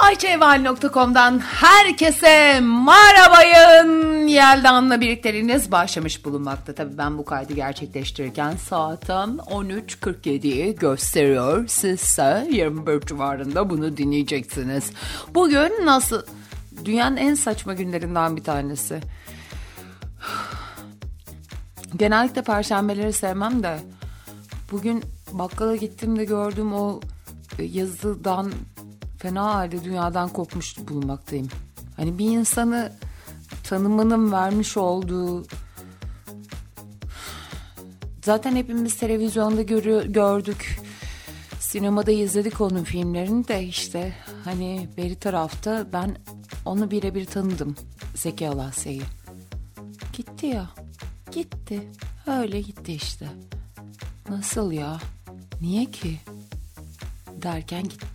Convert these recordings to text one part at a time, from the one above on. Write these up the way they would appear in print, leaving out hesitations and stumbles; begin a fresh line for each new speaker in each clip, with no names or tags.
ayçaeval.com'dan herkese merhabayın. Yeldan'la birlikteliğiniz başlamış bulunmakta. Tabii ben bu kaydı gerçekleştirirken saatim 13.47'yi gösteriyor. Sizse 21 civarında bunu dinleyeceksiniz. Bugün nasıl? Dünyanın en saçma günlerinden bir tanesi. Genellikle perşembeleri sevmem de bugün bakkala gittiğimde gördüğüm o yazıdan fena halde dünyadan kopmuş bulunmaktayım. Hani bir insanı tanımının vermiş olduğu, zaten hepimiz televizyonda gördük, sinemada izledik onun filmlerini de işte hani beri tarafta ben onu birebir tanıdım, Zeki Alasya'yı. Gitti ya, gitti, öyle gitti işte. Nasıl ya, niye ki derken gitti.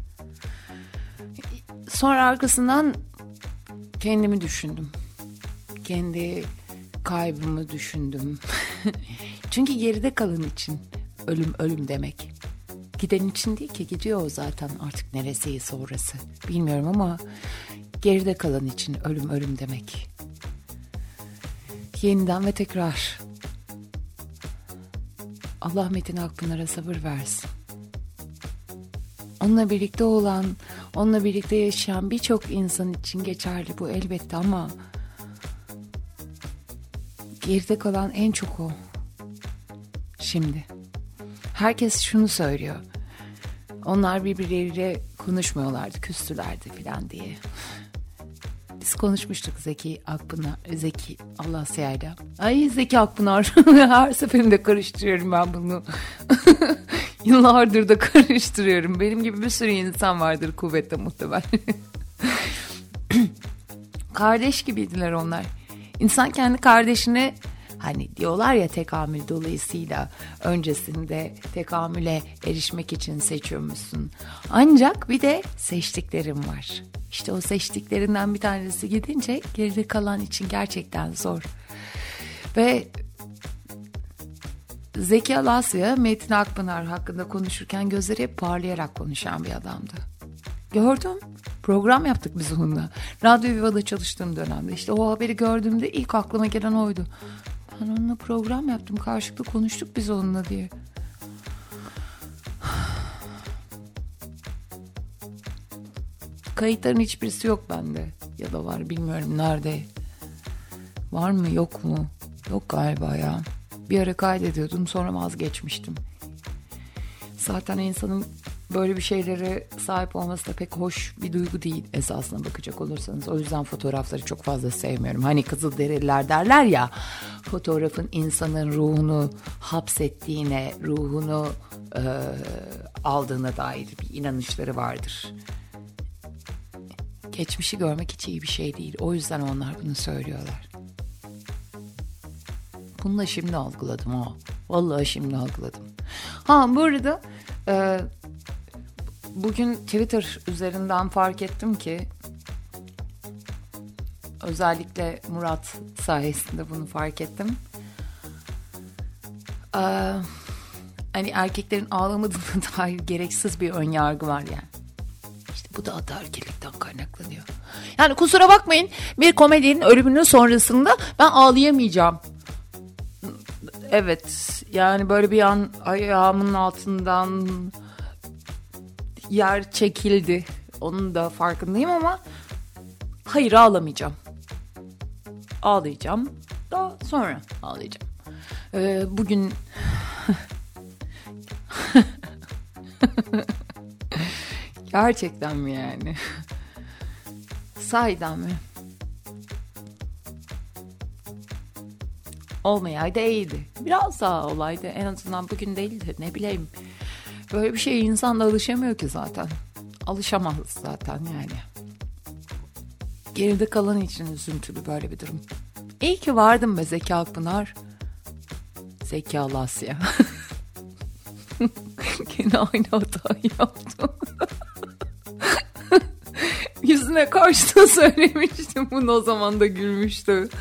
Sonra arkasından kendimi düşündüm. Kendi kaybımı düşündüm. Çünkü geride kalan için ölüm demek. Giden için değil ki, gidiyor o zaten, artık neresiyse orası. Bilmiyorum ama geride kalan için ölüm demek. Yeniden ve tekrar. Allah Metin Akpınar'a sabır versin. Onunla birlikte olan, onunla birlikte yaşayan birçok insan için geçerli bu elbette ama geride kalan en çok o. Şimdi herkes şunu söylüyor. Onlar birbirleriyle konuşmuyorlardı, küstülerdi falan diye. Biz konuşmuştuk Zeki Alasya'yla. Ay Zeki Akpınar. Her seferinde karıştırıyorum ben bunu. Yıllardır da karıştırıyorum. Benim gibi bir sürü insan vardır kuvvetle muhtemelen. Kardeş gibiydiler onlar. İnsan kendi kardeşine, hani diyorlar ya, tekamül dolayısıyla öncesinde tekamüle erişmek için seçiyormuşsun. Ancak bir de seçtiklerim var. İşte o seçtiklerinden bir tanesi gidince geride kalan için gerçekten zor. Ve Zeki Alasya, Metin Akpınar hakkında konuşurken gözleri hep parlayarak konuşan bir adamdı. Gördüm. Program yaptık biz onunla. Radyo Viva'da çalıştığım dönemde. İşte o haberi gördüğümde ilk aklıma gelen oydu. Ben onunla program yaptım. Karşılıklı konuştuk biz onunla diye. Kayıtların hiçbirisi yok bende. Ya da var, bilmiyorum nerede. Var mı yok mu? Yok galiba ya. Bir ara kaydediyordum, sonra vazgeçmiştim. Zaten insanın böyle bir şeylere sahip olması da pek hoş bir duygu değil esasına bakacak olursanız. O yüzden fotoğrafları çok fazla sevmiyorum. Hani Kızılderililer derler ya, fotoğrafın insanın ruhunu hapsettiğine, ruhunu aldığına dair bir inanışları vardır. Geçmişi görmek hiç iyi bir şey değil. O yüzden onlar bunu söylüyorlar. Bunu da şimdi algıladım ha. Vallahi şimdi algıladım. Bu arada bugün Twitter üzerinden fark ettim ki, özellikle Murat sayesinde bunu fark ettim. Hani erkeklerin ağlamadığına dair gereksiz bir önyargı var yani. İşte bu da ataerkillikten kaynaklanıyor. Yani kusura bakmayın, bir komedyenin ölümünün sonrasında ben ağlayamayacağım. Evet, yani böyle bir an ayağımın altından yer çekildi. Onun da farkındayım ama hayır, ağlamayacağım. Ağlayacağım. Daha sonra ağlayacağım. Bugün gerçekten mi yani? Sahiden mi? Olmayaydı iyiydi. Biraz daha olaydı. En azından bugün değildi. Ne bileyim. Böyle bir şeye insan da alışamıyor ki zaten. Alışamaz zaten yani. Geride kalan için üzüntülü böyle bir durum. İyi ki vardım be Zeki Akpınar. Zeki Alasya. Gene aynı hatayı yaptım. Yüzüne karşı da söylemiştim bunu, o zaman da gülmüştü.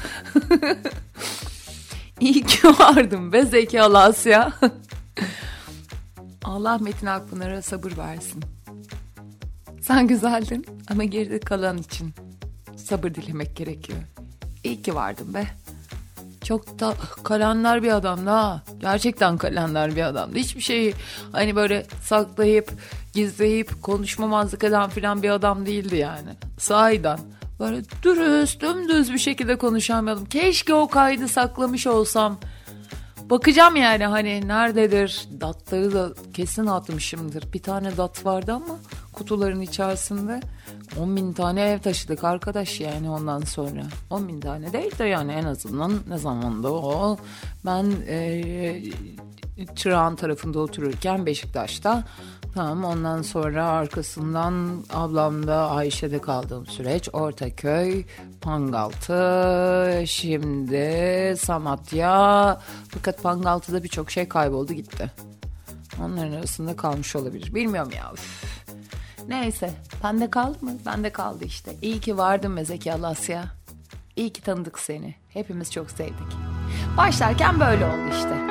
İyi ki vardım be Zeki Alasya. Allah Metin Akpınar'a sabır versin. Sen güzeldin ama geride kalan için sabır dilemek gerekiyor. İyi ki vardın be. Çok da kalender bir adamdı ha. Gerçekten kalender bir adamdı. Hiçbir şeyi hani böyle saklayıp, gizleyip, konuşmamazlık eden filan bir adam değildi yani. Sahiden. Böyle dürüst, dümdüz bir şekilde konuşan bir adam. Keşke o kaydı saklamış olsam. Bakacağım yani hani nerededir? Datları da kesin atmışımdır. Bir tane dat vardı ama kutuların içerisinde 10.000 tane ev taşıdık arkadaş yani ondan sonra. 10.000 tane değil de yani en azından ne zamanda o. Ben Çırağan tarafında otururken Beşiktaş'ta. Tamam, ondan sonra arkasından ablamda Ayşe'de kaldığım süreç. Ortaköy, Pangaltı, şimdi Samatya. Fakat Pangaltı'da birçok şey kayboldu gitti. Onların arasında kalmış olabilir. Bilmiyorum ya. Üf. Neyse. Bende kaldı mı? Bende kaldı işte. İyi ki vardın be Zeki Alasya. İyi ki tanıdık seni. Hepimiz çok sevdik. Başlarken böyle oldu işte.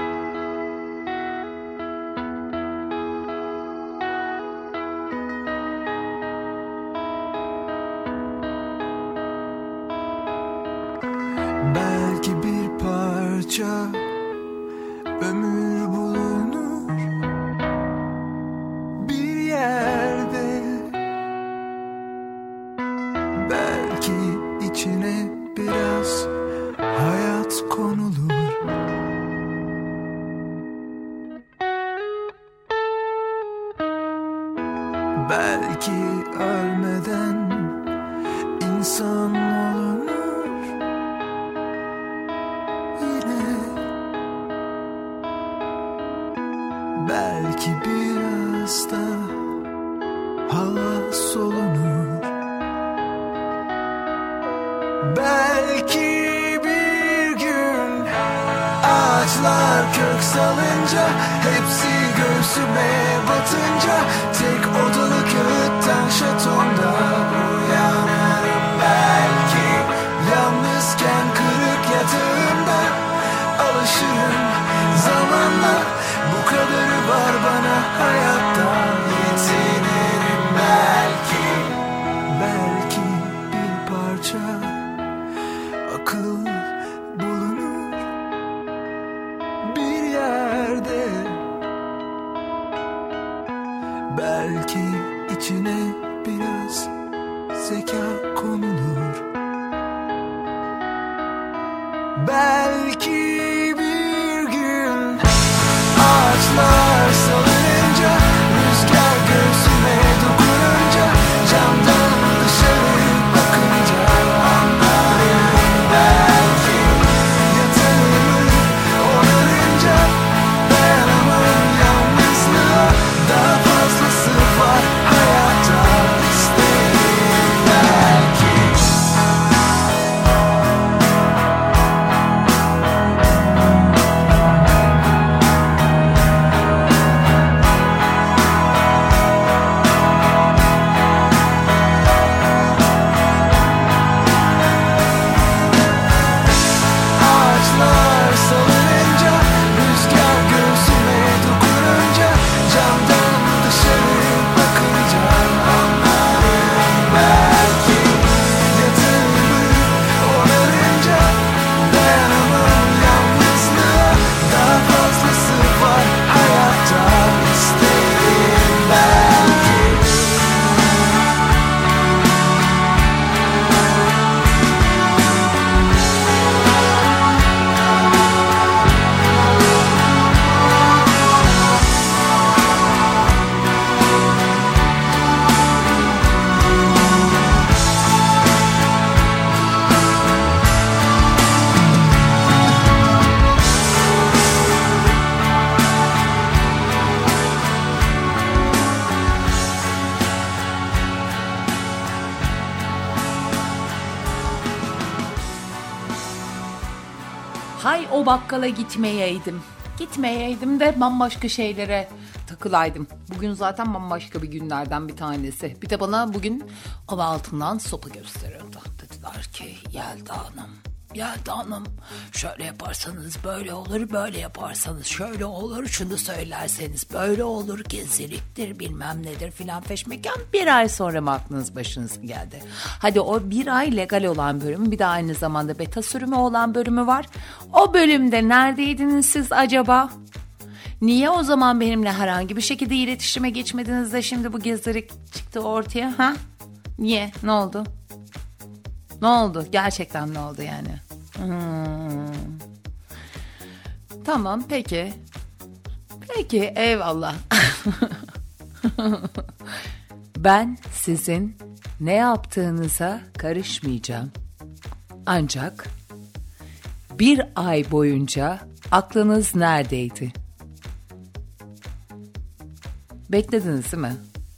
Belki bir parça ömür bulunur bir yerde. Belki içine biraz hayat konulur. Belki ölmeden insan olunur. Belki biraz da hava solunur. Belki bir gün ağaçlar kök salınca, hepsi göğsüme batınca, tek odalı kağıttan şatomda uyanırım belki. Yalnızken kırık yatağımda alışırım zamanla. Bu kadarı var bana hayatta, yetinirim belki. Belki bir parça akıl bulunur bir yerde. Belki içine biraz zeka konulur. Belki bir gün ağaçlar salınınca, rüzgar göğsüme dokununca, camdan dışarı bakınca anlarım belki. Yatağımı onarınca dayanamam yalnızlığa, daha fazlası var hayatta, isterim belki. Ağaçlar salınınca, rüzgar göğsüme dokununca, camdan dışarı bakınca anlarım belki. Yatağımı onarınca dayanamam yalnızlığa, daha fazlası var hayatta, isterim belki.
Hay o bakkala gitmeyeydim. Gitmeyeydim de bambaşka şeylere takılaydım. Bugün zaten bambaşka bir günlerden bir tanesi. Bir de bana bugün hava altından sopa gösteriyordu. Dediler ki Yelda Hanım, Geldi hanım. Şöyle yaparsanız böyle olur, böyle yaparsanız şöyle olur, şunu söylerseniz böyle olur, geziliktir bilmem nedir filan feşmekan. Bir ay sonra mı aklınız başınıza geldi? Hadi o bir ay legal olan bölümü, bir de aynı zamanda beta sürümü olan bölümü var. O bölümde neredeydiniz siz acaba? Niye o zaman benimle herhangi bir şekilde iletişime geçmediniz de şimdi bu gezilik çıktı ortaya, ha? Niye? Ne oldu? Ne oldu? Gerçekten ne oldu yani? Tamam, peki. Peki, eyvallah. Ben sizin ne yaptığınıza karışmayacağım. Ancak bir ay boyunca aklınız neredeydi? Beklediniz değil mi?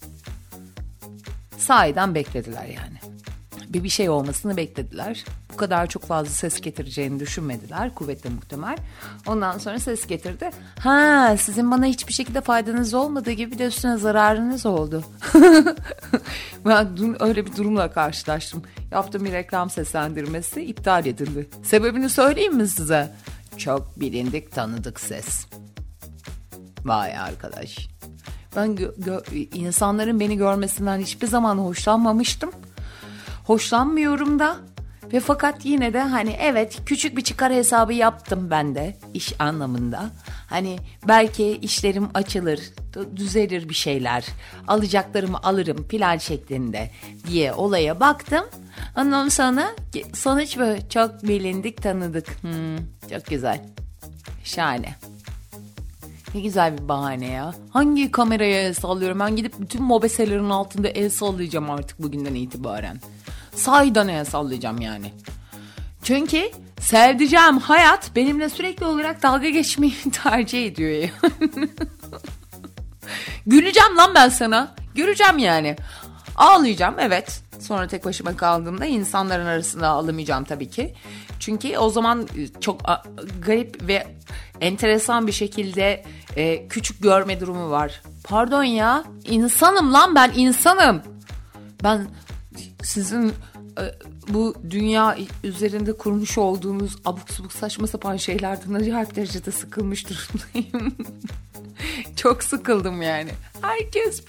Sahiden beklediler yani. Bir şey olmasını beklediler. Bu kadar çok fazla ses getireceğini düşünmediler. Kuvvetle muhtemel. Ondan sonra ses getirdi. Ha, sizin bana hiçbir şekilde faydanız olmadığı gibi bir de üstüne zararınız oldu. Ben dün öyle bir durumla karşılaştım. Yaptığım bir reklam seslendirmesi iptal edildi. Sebebini söyleyeyim mi size? Çok bilindik, tanıdık ses. Vay arkadaş. Ben insanların beni görmesinden hiçbir zaman hoşlanmamıştım. Hoşlanmıyorum da ve fakat yine de hani evet, küçük bir çıkar hesabı yaptım ben de iş anlamında. Hani belki işlerim açılır, düzelir bir şeyler, alacaklarımı alırım plan şeklinde diye olaya baktım. Ondan sonra sonuç böyle çok bilindik, tanıdık. Çok güzel. Şahane. Ne güzel bir bahane ya. Hangi kameraya el sallıyorum? Ben gidip bütün mobeselerin altında el sallayacağım artık bugünden itibaren. Sahiden el sallayacağım yani. Çünkü sevdiceğim hayat benimle sürekli olarak dalga geçmeyi tercih ediyor yani. Güleceğim lan ben sana. Güleceğim yani. Ağlayacağım, evet. Sonra tek başıma kaldığımda insanların arasında ağlamayacağım tabii ki. Çünkü o zaman çok garip ve enteresan bir şekilde küçük görme durumu var. Pardon ya, insanım lan ben, insanım. Ben sizin bu dünya üzerinde kurmuş olduğunuz abuk subuk saçma sapan şeylerden acayip derecede sıkılmış durumdayım. Çok sıkıldım yani. Herkes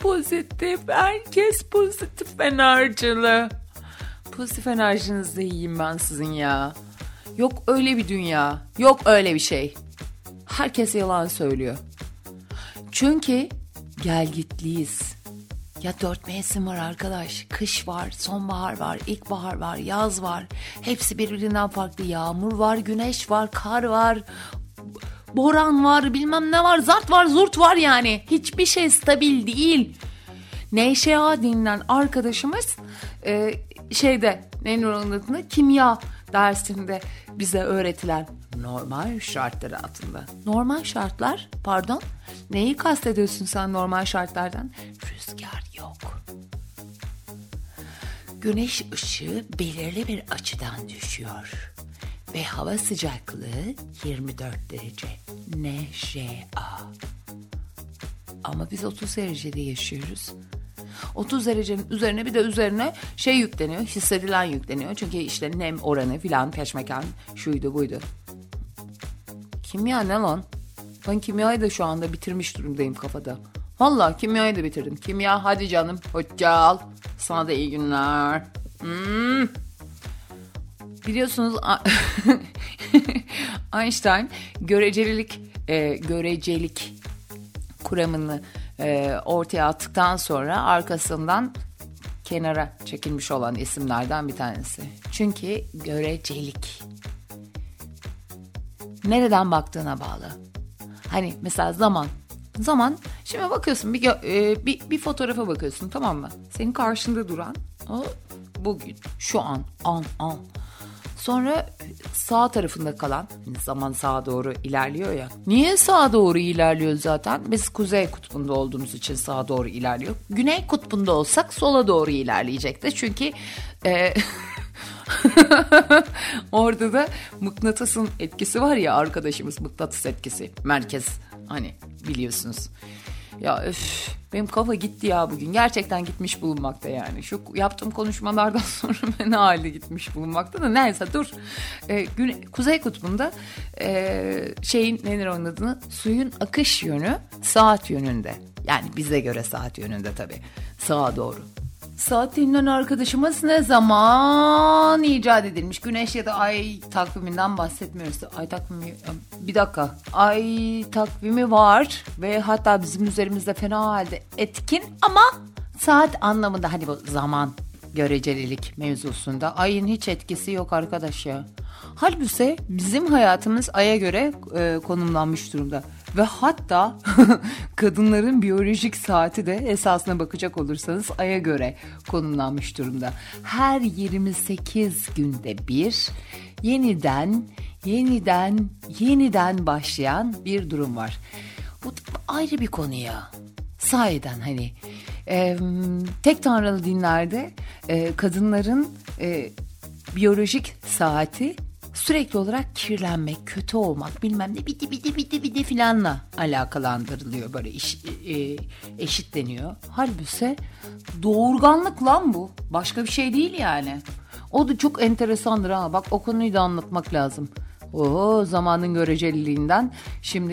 pozitif enerjili. Pozitif enerjinizde iyiyim ben sizin ya. Yok öyle bir dünya, yok öyle bir şey. Herkes yalan söylüyor. Çünkü gelgitliyiz. Ya 4 mevsim var arkadaş. Kış var, sonbahar var, ilkbahar var, yaz var. Hepsi birbirinden farklı. Yağmur var, güneş var, kar var, boran var, bilmem ne var, zart var, zurt var yani. Hiçbir şey stabil değil. Neşea denilen arkadaşımız kimya dersinde bize öğretilen normal şartlar altında. Normal şartlar, pardon, neyi kastediyorsun sen normal şartlardan? Rüzgar yok. Güneş ışığı belirli bir açıdan düşüyor. Ve hava sıcaklığı 24 derece. NŞA. Ama biz 30 derecede yaşıyoruz. 30 derecenin üzerine bir de üzerine şey yükleniyor, hissedilen yükleniyor. Çünkü işte nem oranı filan peşmekan şuydu buydu. Kimya ne lan? Ben kimyayı da şu anda bitirmiş durumdayım kafada. Vallahi kimyayı da bitirdim. Kimya hadi canım, hoşça kal. Sana da iyi günler. Biliyorsunuz Einstein görecelik kuramını ortaya attıktan sonra arkasından kenara çekilmiş olan isimlerden bir tanesi. Çünkü görecelik nereden baktığına bağlı. Hani mesela zaman şimdi bakıyorsun bir fotoğrafa bakıyorsun, tamam mı? Senin karşında duran o bugün, şu an. Sonra sağ tarafında kalan zaman sağa doğru ilerliyor ya. Niye sağa doğru ilerliyor zaten? Biz kuzey kutbunda olduğumuz için sağa doğru ilerliyor. Güney kutbunda olsak sola doğru ilerleyecekti. Çünkü orada da mıknatısın etkisi var ya arkadaşımız, mıknatıs etkisi. Merkez, hani biliyorsunuz. Ya benim kafa gitti ya bugün. Gerçekten gitmiş bulunmakta yani. Şu yaptığım konuşmalardan sonra ne hale gitmiş bulunmakta da. Neyse dur. Kuzey Kutbu'nda nedir onun adını? Suyun akış yönü saat yönünde. Yani bize göre saat yönünde tabii. Sağa doğru. Saat denilen arkadaşımız ne zaman icat edilmiş? Güneş ya da ay takviminden bahsetmiyoruz. Ay takvimi, bir dakika. Ay takvimi var ve hatta bizim üzerimizde fena halde etkin ama saat anlamında, hani bu zaman görecelilik mevzusunda ayın hiç etkisi yok arkadaş ya. Halbuki bizim hayatımız aya göre konumlanmış durumda. Ve hatta kadınların biyolojik saati de esasına bakacak olursanız aya göre konumlanmış durumda. Her 28 günde bir yeniden başlayan bir durum var. Bu ayrı bir konu ya. Sahiden hani tek tanrılı dinlerde kadınların biyolojik saati sürekli olarak kirlenmek, kötü olmak, bilmem ne biti filanla alakalandırılıyor, böyle eşitleniyor. Halbuki doğurganlık lan bu. Başka bir şey değil yani. O da çok enteresandır ha. Bak o konuyu da anlatmak lazım. Zamanın göreceliliğinden, şimdi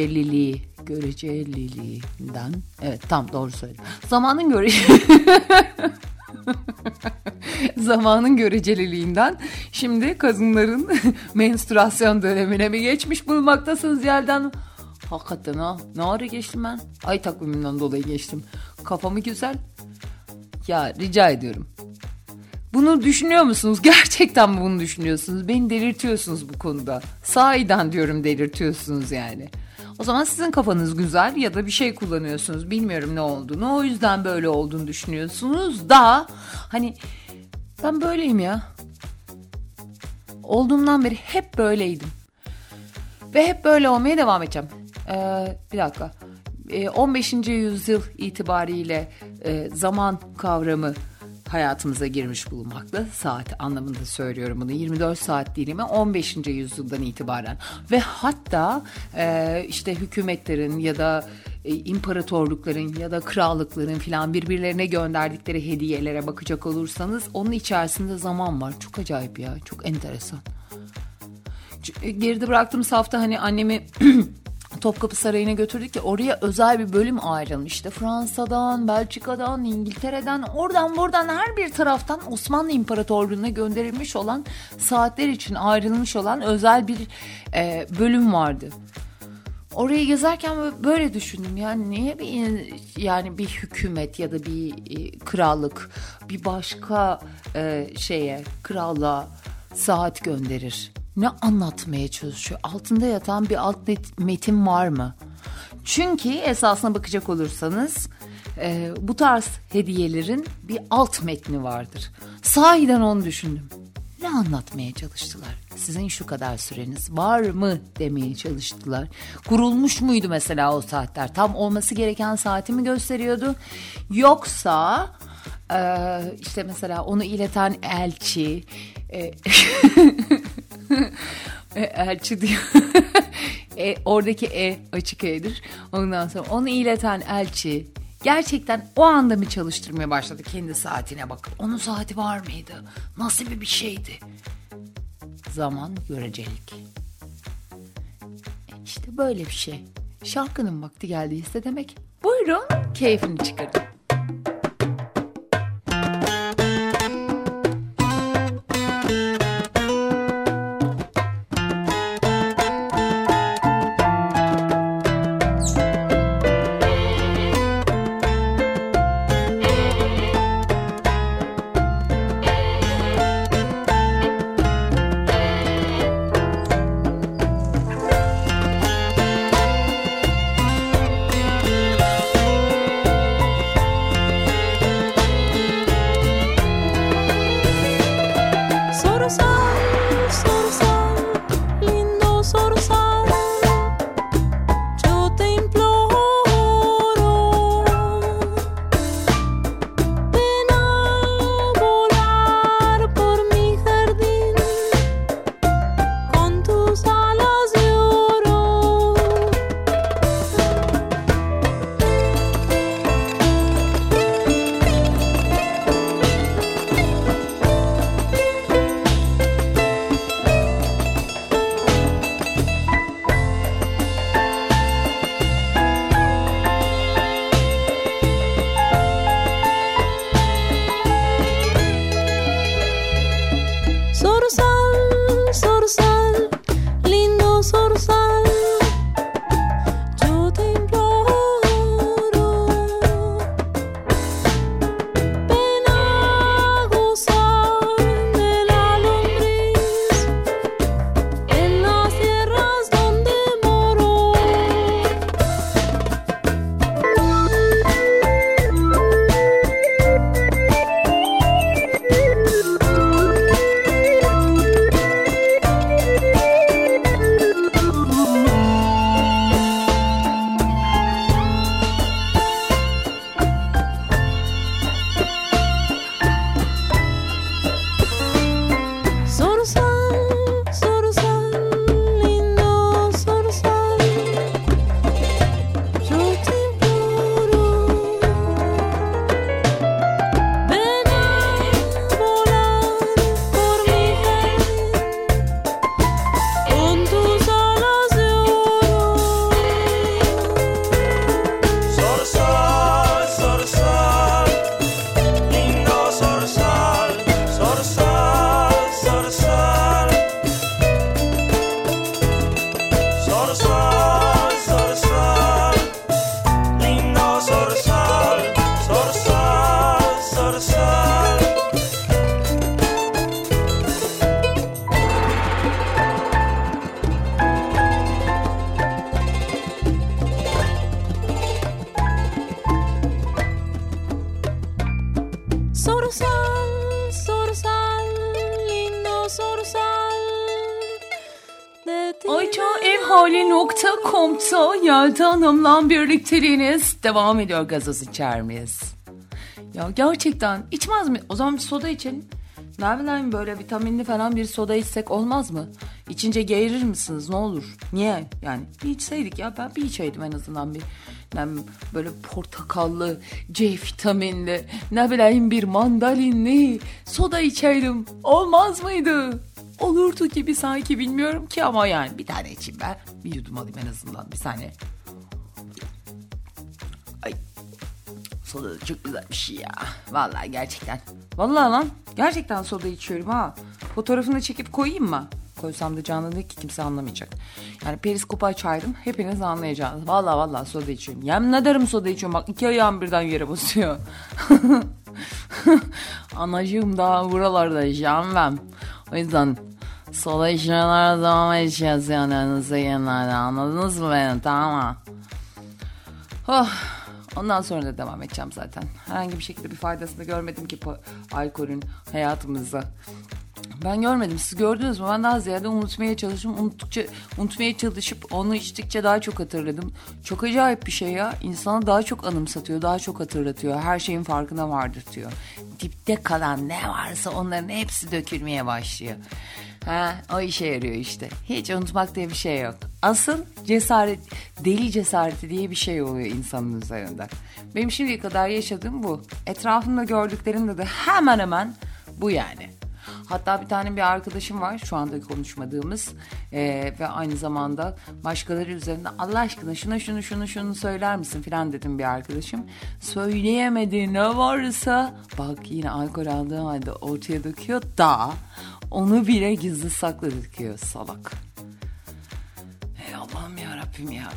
göreceliliğinden. Evet, tam doğru söyledim. Zamanın göreceliliğinden şimdi kadınların menstruasyon dönemine mi geçmiş bulunmaktasınız yerden? Hakikaten ha. Ne ara geçtim ben? Ay takviminden dolayı geçtim. Kafamı güzel. Ya rica ediyorum. Bunu düşünüyor musunuz? Gerçekten mi bunu düşünüyorsunuz? Beni delirtiyorsunuz bu konuda. Sahiden diyorum, delirtiyorsunuz yani. O zaman sizin kafanız güzel ya da bir şey kullanıyorsunuz. Bilmiyorum ne olduğunu. O yüzden böyle olduğunu düşünüyorsunuz da hani ben böyleyim ya. Olduğumdan beri hep böyleydim. Ve hep böyle olmaya devam edeceğim. Bir dakika. 15. yüzyıl itibariyle zaman kavramı hayatımıza girmiş bulunmakta. Saat anlamında söylüyorum bunu. 24 saat dilimi 15. yüzyıldan itibaren. Ve hatta işte hükümetlerin ya da imparatorlukların ya da krallıkların filan birbirlerine gönderdikleri hediyelere bakacak olursanız onun içerisinde zaman var. Çok acayip ya. Çok enteresan. Geride bıraktığım hafta hani annemi Topkapı Sarayı'na götürdük ya, oraya özel bir bölüm ayrılmış. İşte Fransa'dan, Belçika'dan, İngiltere'den, oradan buradan her bir taraftan Osmanlı İmparatorluğu'na gönderilmiş olan saatler için ayrılmış olan özel bir bölüm vardı. Orayı gezerken böyle düşündüm. Yani niye bir hükümet ya da bir krallık bir başka krallığa saat gönderir? Ne anlatmaya çalışıyor? Altında yatan bir alt metin var mı? Çünkü esasına bakacak olursanız bu tarz hediyelerin bir alt metni vardır. Sahiden onu düşündüm. Ne anlatmaya çalıştılar? Sizin şu kadar süreniz var mı demeye çalıştılar. Kurulmuş muydu mesela o saatler? Tam olması gereken saati mi gösteriyordu? Yoksa işte mesela onu ileten elçi... elçi diyor. Oradaki açık E'dir. Ondan sonra onu ileten elçi gerçekten o anda mı çalıştırmaya başladı kendi saatine bakıp? Onun saati var mıydı? Nasıl bir şeydi? Zaman görecelik. İşte böyle bir şey. Şarkının vakti geldiyse demek. Buyurun keyfini çıkarın. ayçaevhali.com'da Yelda Hanım'la birlikteliğiniz devam ediyor. Gazoz içer miyiz? Ya gerçekten içmez mi? O zaman bir soda içelim. Ne bileyim, böyle vitaminli falan bir soda içsek olmaz mı? İçince geğirir misiniz? Ne olur? Niye? Yani bir içseydik ya, ben bir içeydim en azından bir. Yani böyle portakallı, C vitaminli, ne bileyim bir mandalinli soda içeydim. Olmaz mıydı? Olurdu gibi sanki, bilmiyorum ki ama yani bir tane içeyim ben. Bir yudum alayım en azından, bir saniye. Ay, soda da çok güzel bir şey ya. Vallahi gerçekten. Vallahi lan, gerçekten soda içiyorum ha. Fotoğrafını çekip koyayım mı? Koysam da canlı değil ki, kimse anlamayacak. Yani periskopu açaydım, hepiniz anlayacaksınız. Vallahi soda içiyorum. Yemin ederim soda içiyorum. Bak, 2 ayağım birden yere basıyor. Anacığım daha buralarda yaşayacağım ben. O yüzden soda içenlere devam edeceğiz yani önümüzdeki günlerde. Anladınız mı beni? Tamam mı? Oh. Ondan sonra da devam edeceğim zaten. Herhangi bir şekilde bir faydasını görmedim ki alkolün hayatımızda. Ben görmedim. Siz gördünüz mü? Ben daha ziyade unutmaya çalışıp onu içtikçe daha çok hatırladım. Çok acayip bir şey ya. İnsanı daha çok anımsatıyor, daha çok hatırlatıyor. Her şeyin farkına vardırtıyor. Dipte kalan ne varsa onların hepsi dökülmeye başlıyor. O işe yarıyor işte. Hiç unutmak diye bir şey yok. Asıl cesaret, deli cesareti diye bir şey oluyor insanın üzerinde. Benim şimdiye kadar yaşadığım bu. Etrafımda gördüklerimde de hemen hemen bu yani. Hatta bir tane bir arkadaşım var şu anda konuşmadığımız ve aynı zamanda başkaları üzerinde Allah aşkına şunu söyler misin filan dedim bir arkadaşım. Söyleyemediği ne varsa bak yine alkol aldığı halde ortaya döküyor da onu bile gizli saklı döküyor salak. Ey Allah'ım ya Rabbim ya.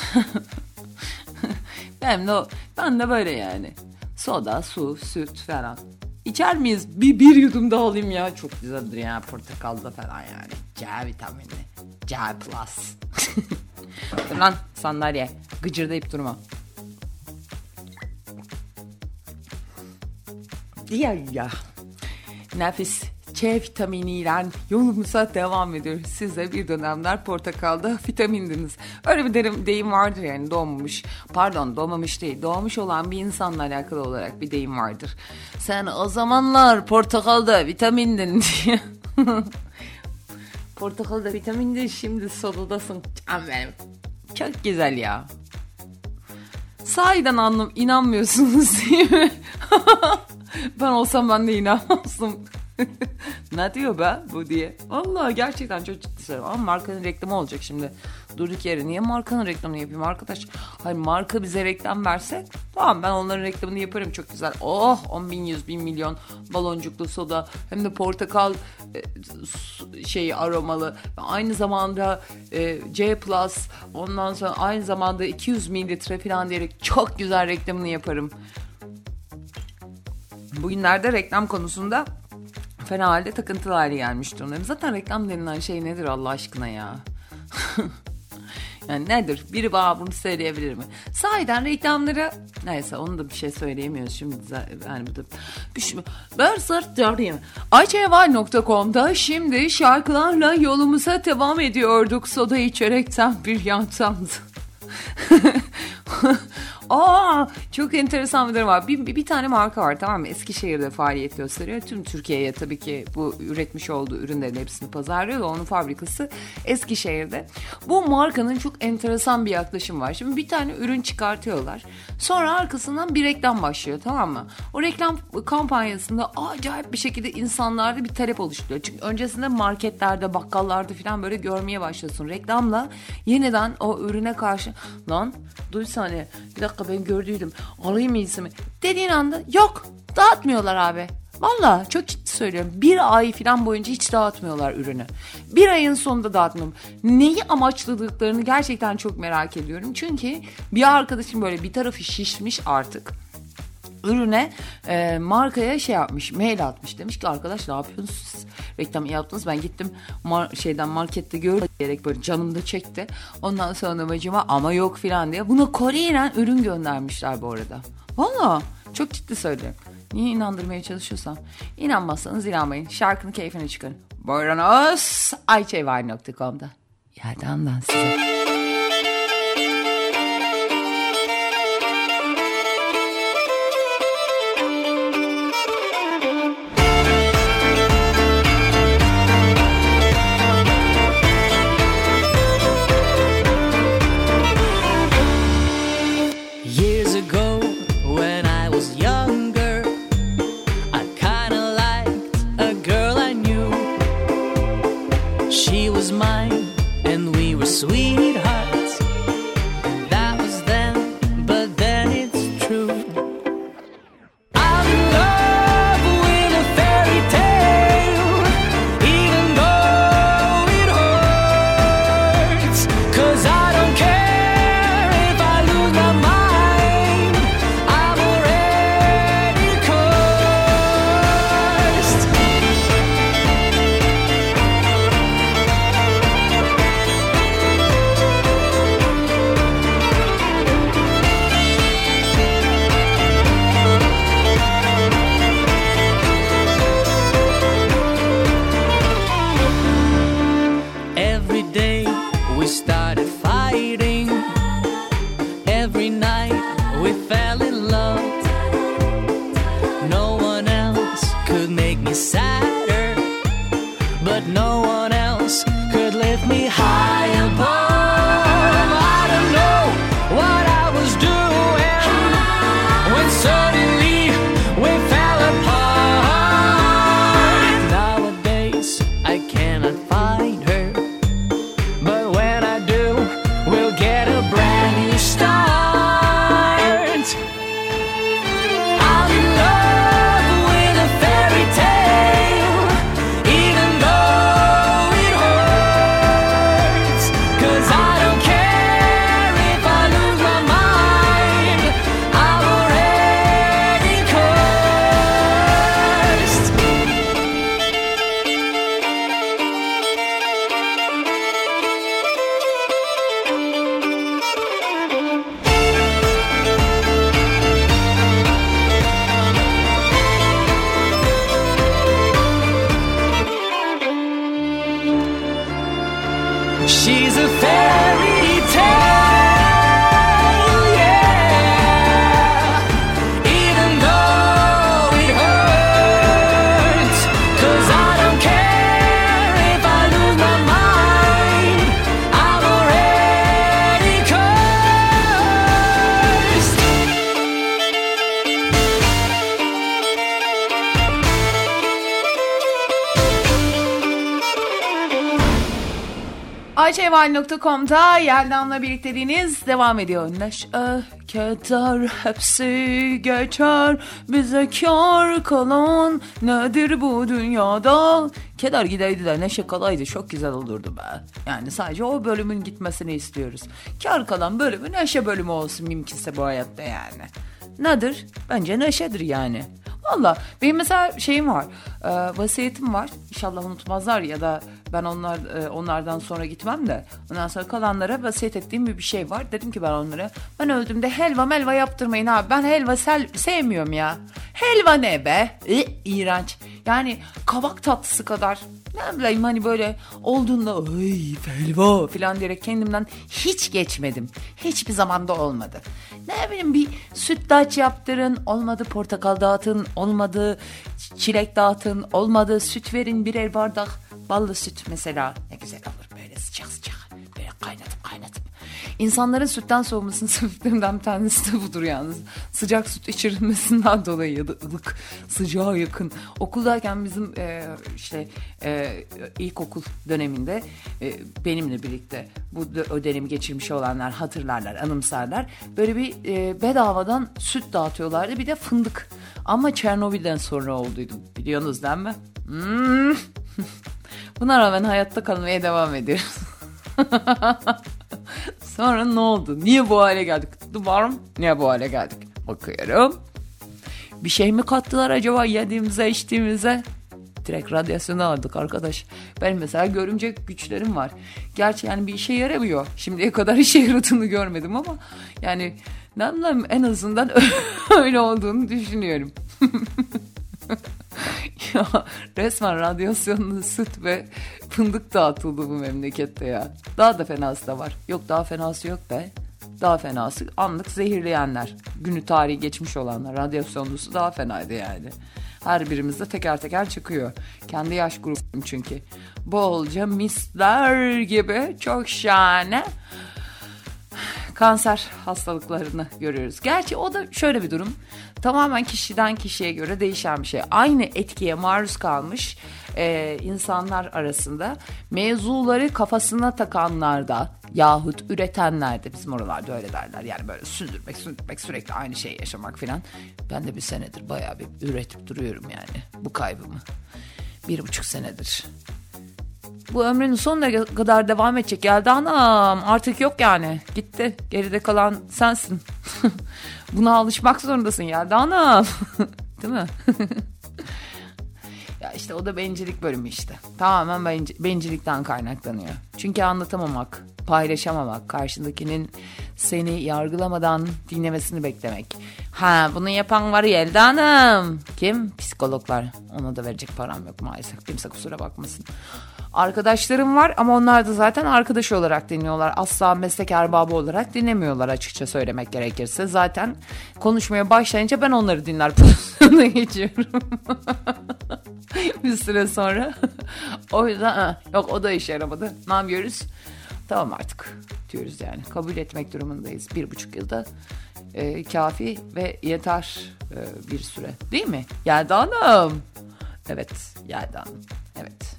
Ben de böyle yani. Soda, su, süt falan. İçer miyiz? Bir yudum daha alayım ya. Çok güzeldir ya, portakalda falan yani. C vitamini. C plus. Dur lan sandalye. Gıcırdayıp durma. Ya. Nefis. C vitaminiyle yolumuza devam ediyor. Siz de bir dönemler portakalda vitamindiniz. Öyle bir deyim vardır yani, doğmamış değil. Doğmuş olan bir insanla alakalı olarak bir deyim vardır. Sen o zamanlar portakalda vitamindin diye. Portakalda vitamindin, şimdi sodadasın. Canım benim. Çok güzel ya. Sahiden inanmıyorsunuz değil mi? Ben olsam ben de inanmazdım. Ne diyor be bu diye. Vallahi gerçekten çok ciddi söylüyorum. Ama markanın reklamı olacak şimdi. Durduk yere niye markanın reklamını yapayım arkadaş? Hayır, marka bize reklam verse tamam, ben onların reklamını yaparım, çok güzel. 10 bin 100 bin milyon baloncuklu soda, hem de portakal aromalı. Aynı zamanda C+, ondan sonra aynı zamanda 200 mililitre falan diyerek çok güzel reklamını yaparım. Bugünlerde reklam konusunda fena halde takıntılı hale gelmiş durumdayım. Zaten reklam denilen şey nedir Allah aşkına ya? Yani nedir? Biri bana bunu söyleyebilir mi? Sahiden reklamları... Neyse, onu da bir şey söyleyemiyoruz şimdi. Yani bu da... Ben sırt diyorum. ayçaevhali.com'da şimdi şarkılarla yolumuza devam ediyorduk. Soda içerekten bir yandandı. Çok enteresan bir durum var. Bir tane marka var, tamam mı? Eskişehir'de faaliyet gösteriyor. Tüm Türkiye'ye tabii ki bu üretmiş olduğu ürünlerin hepsini pazarlıyor da onun fabrikası Eskişehir'de. Bu markanın çok enteresan bir yaklaşım var. Şimdi bir tane ürün çıkartıyorlar. Sonra arkasından bir reklam başlıyor, tamam mı? O reklam kampanyasında acayip bir şekilde insanlarda bir talep oluşturuyor. Çünkü öncesinde marketlerde, bakkallarda falan böyle görmeye başlasın. Reklamla yeniden o ürüne karşı lan duysana, bir dakika ben gördüydüm, alayım iyisini dediğin anda yok, dağıtmıyorlar abi. Vallahi çok ciddi söylüyorum, 1 ay falan boyunca hiç dağıtmıyorlar ürünü. 1 ayın sonunda dağıtmıyorum. Neyi amaçladıklarını gerçekten çok merak ediyorum. Çünkü bir arkadaşım böyle bir tarafı şişmiş artık. Ürüne markaya yapmış, mail atmış, demiş ki arkadaş ne yapıyorsunuz siz, reklamı yaptınız, ben gittim markette gördüm diyerek böyle canımda çekti, ondan sonra bacıma ama yok filan diye buna Kore'den ürün göndermişler bu arada. Valla çok ciddi söylüyorum. Niye inandırmaya çalışıyorsam, inanmazsanız inanmayın, şarkının keyfini çıkarın. Buyurunuz ayçaevhali.com'da Yeldan'dan size.
Sweethearts, that was then, but then it's true. I'm in love with a fairy tale, even though it hurts. 'Cause I don't care if I lose my mind, I'm already cursed. We started fighting. Every night we fell in love. No one else could make me sadder, but no one else could lift me high above. I don't know what I was doing when suddenly we fell apart. Nowadays I cannot find her, we'll get a brand new start. I'm in love with a fairy tale, even though it hurts. 'Cause I don't care if I lose my mind, I'm already cursed. She's a fairy tale, yeah, even though it hurts. 'Cause I don't care if I lose my mind, I'm already cursed.
ayçeval.com'da Yeldan'la birlikteliğiniz devam ediyor. Neşe, keder hepsi geçer, bize kâr kalan nedir bu dünyada? Keder gideydi de neşe kalaydı, çok güzel olurdu be. Yani sadece o bölümün gitmesini istiyoruz. Kâr kalan bölümü neşe bölümü olsun mümkünse bu hayatta yani. Nedir? Bence neşedir yani. Valla benim mesela şeyim var, vasiyetim var. İnşallah unutmazlar ya da ben onlardan sonra gitmem de. Ondan sonra kalanlara vasiyet ettiğim bir şey var. Dedim ki ben onlara, ben öldüğümde helva melva yaptırmayın abi. Ben helva sevmiyorum ya. Helva ne be? İğrenç. Yani kabak tatlısı kadar. Ne bileyim hani böyle olduğunda ay helva falan diyerek kendimden hiç geçmedim. Hiçbir zamanda olmadı. Ne bileyim bir sütlaç yaptırın, olmadı portakal dağıtın, olmadı çilek dağıtın, olmadı süt verin birer bardak. Ballı süt mesela ne güzel olur böyle sıcak sıcak böyle kaynatıp. İnsanların sütten soğumasının sebeplerinden bir tanesi de budur yalnız. Sıcak süt içirilmesinden dolayı ya da ılık sıcağa yakın. Okuldayken bizim ilkokul döneminde benimle birlikte bu dönemi geçirmiş olanlar hatırlarlar, anımsarlar. Böyle bir bedavadan süt dağıtıyorlardı, bir de fındık. Ama Çernobil'den sonra olduydu, biliyorsunuz değil mi? Buna rağmen hayatta kalmaya devam ediyoruz. Sonra ne oldu? Niye bu hale geldik? Duvarım. Niye bu hale geldik? Bakıyorum. Bir şey mi kattılar acaba yediğimize, içtiğimize? Direkt radyasyonu aldık arkadaş. Benim mesela görümcek güçlerim var. Gerçi yani bir işe yaramıyor. Şimdiye kadar işe yaradığını görmedim ama yani en azından öyle olduğunu düşünüyorum. Resmen radyasyonlu süt ve fındık dağıtıldı bu memlekette ya. Daha da fenası da var. Yok daha fenası yok be. Daha fenası anlık zehirleyenler. Günü tarihi geçmiş olanlar. Radyasyonlusu daha fenaydı yani. Her birimizde teker teker çıkıyor. Kendi yaş grubum çünkü. Bolca misler gibi çok şahane kanser hastalıklarını görüyoruz. Gerçi o da şöyle bir durum. Tamamen kişiden kişiye göre değişen bir şey. Aynı etkiye maruz kalmış insanlar arasında mevzuları kafasına takanlarda yahut üretenlerde, bizim oralarda öyle derler. Yani böyle sürdürmek sürekli aynı şeyi yaşamak filan. Ben de bir senedir bayağı bir üretip duruyorum yani bu kaybımı. 1,5 senedir. Bu ömrünün sonuna kadar devam edecek. Geldi anam, artık yok yani. Gitti. Geride kalan sensin. Buna alışmak zorundasın Geldi anam. Değil mi? Ya işte o da bencillik bölümü işte. Tamamen bencillikten kaynaklanıyor. Çünkü anlatamamak, paylaşamamak, karşındakinin seni yargılamadan dinlemesini beklemek. Ha, bunu yapan var ya Elda Hanım. Kim? Psikologlar. Ona da verecek param yok maalesef. Kimse kusura bakmasın. Arkadaşlarım var ama onlar da zaten arkadaş olarak dinliyorlar. Asla meslek erbabı olarak dinlemiyorlar açıkça söylemek gerekirse. Zaten konuşmaya başlayınca ben onları dinler pozisyonuna geçiyorum. Bir süre sonra. O yüzden yok o da işe yaramadı. Ne yapıyoruz? Tamam artık diyoruz yani. Kabul etmek durumundayız. 1,5 yılda kafi ve yeter bir süre. Değil mi? Yelda Hanım. Evet Yelda Hanım. Evet.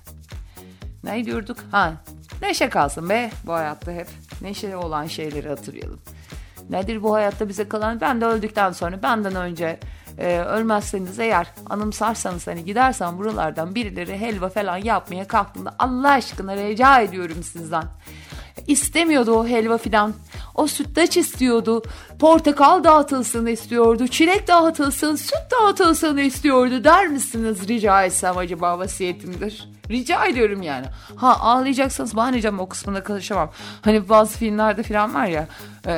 Ne diyorduk? Neşe kalsın be bu hayatta hep. Neşeli olan şeyleri hatırlayalım. Nedir bu hayatta bize kalan? Ben de öldükten sonra, benden önce ölmezseniz eğer, anımsarsanız hani gidersen buralardan birileri helva falan yapmaya kalktığında Allah aşkına rica ediyorum sizden. İstemiyordu o helva filan. O sütlaç istiyordu. Portakal dağıtılsın istiyordu. Çilek dağıtılsın, süt dağıtılsın istiyordu der misiniz rica etsem, acaba vasiyetimdir. Rica ediyorum yani. Ağlayacaksanız bağıracağım, o kısmına karışamam. Hani bazı filmlerde filan var ya,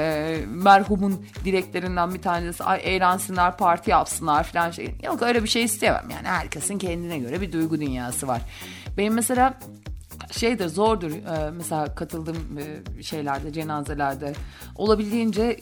merhumun dileklerinden bir tanesi, ay eğlensinler, parti yapsınlar filan şey. Yok öyle bir şey isteyemem yani, herkesin kendine göre bir duygu dünyası var. Benim mesela zordur mesela katıldığım şeylerde, cenazelerde olabildiğince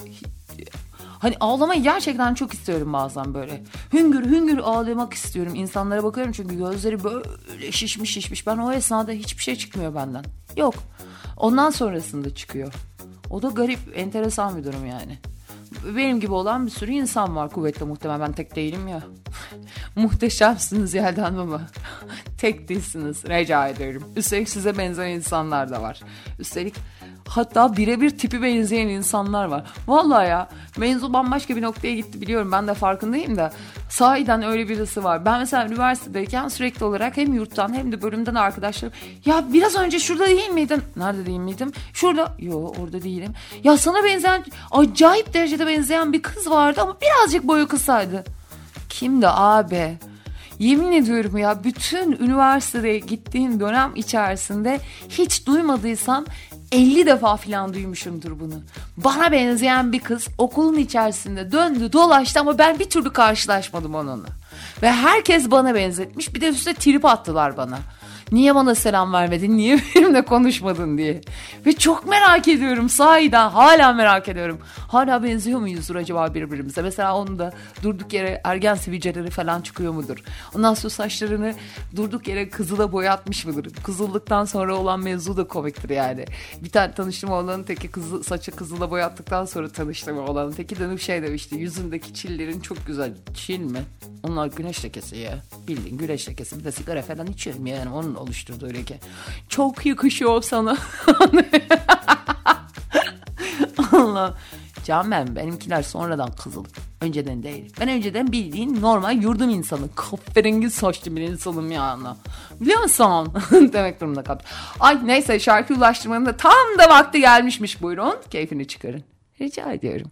hani ağlamayı gerçekten çok istiyorum bazen böyle. Hüngür hüngür ağlamak istiyorum. İnsanlara bakıyorum çünkü gözleri böyle şişmiş. Ben o esnada hiçbir şey çıkmıyor benden. Yok. Ondan sonrasında çıkıyor. O da garip, enteresan bir durum yani. Benim gibi olan bir sürü insan var kuvvetle muhtemelen. Ben tek değilim ya. Muhteşemsiniz Yelda Hanım ama tek değilsiniz. Rica ederim. Üstelik size benzeyen insanlar da var. Üstelik hatta birebir tipi benzeyen insanlar var. Vallahi ya, mevzu bambaşka bir noktaya gitti biliyorum. Ben de farkındayım da sahiden öyle birisi var. Ben mesela üniversitedeyken sürekli olarak hem yurttan hem de bölümden arkadaşlarım, ya biraz önce şurada değil miydin? Nerede değil miydim? Şurada. Yo, orada değilim. Ya sana benzeyen, acayip derecede benzeyen bir kız vardı ama birazcık boyu kısaydı. Kimdi abi? Yemin ediyorum ya, bütün üniversiteye gittiğim dönem içerisinde hiç duymadıysam 50 defa falan duymuşumdur bunu. Bana benzeyen bir kız okulun içerisinde döndü dolaştı ama ben bir türlü karşılaşmadım onunla. Ve herkes bana benzetmiş, bir de üstüne trip attılar bana. Niye bana selam vermedin, niye benimle konuşmadın diye. Ve çok merak ediyorum, sahiden hala merak ediyorum. Hala benziyor muyuzdur acaba birbirimize? Mesela onun da durduk yere ergen sivilceleri falan çıkıyor mudur? Ondan sonra saçlarını durduk yere kızıla boyatmış mıdır? Kızıllıktan sonra olan mevzu da komiktir yani. Bir tane tanıştığım oğlanın teki saçı kızıla boyattıktan sonra tanıştığım oğlanın teki dönüp şey demişti. Yüzündeki çillerin çok güzel. Çil mi? Onlar güneş lekesi ya. Bildiğin güneş lekesi. Bir de sigara falan içiyorum yani, onun oluşturduğu leke. Çok yakışıyor sana. Allah. Canım benimkiler sonradan kızıl. Önceden değil. Ben önceden bildiğin normal yurdum insanı. Kahverengi saçlı bir insanım yani. Biliyor musun? Demek durumunda kaldım. Ay neyse, şarkı ulaştırmanın da tam da vakti gelmişmiş. Buyurun keyfini çıkarın. Rica ediyorum.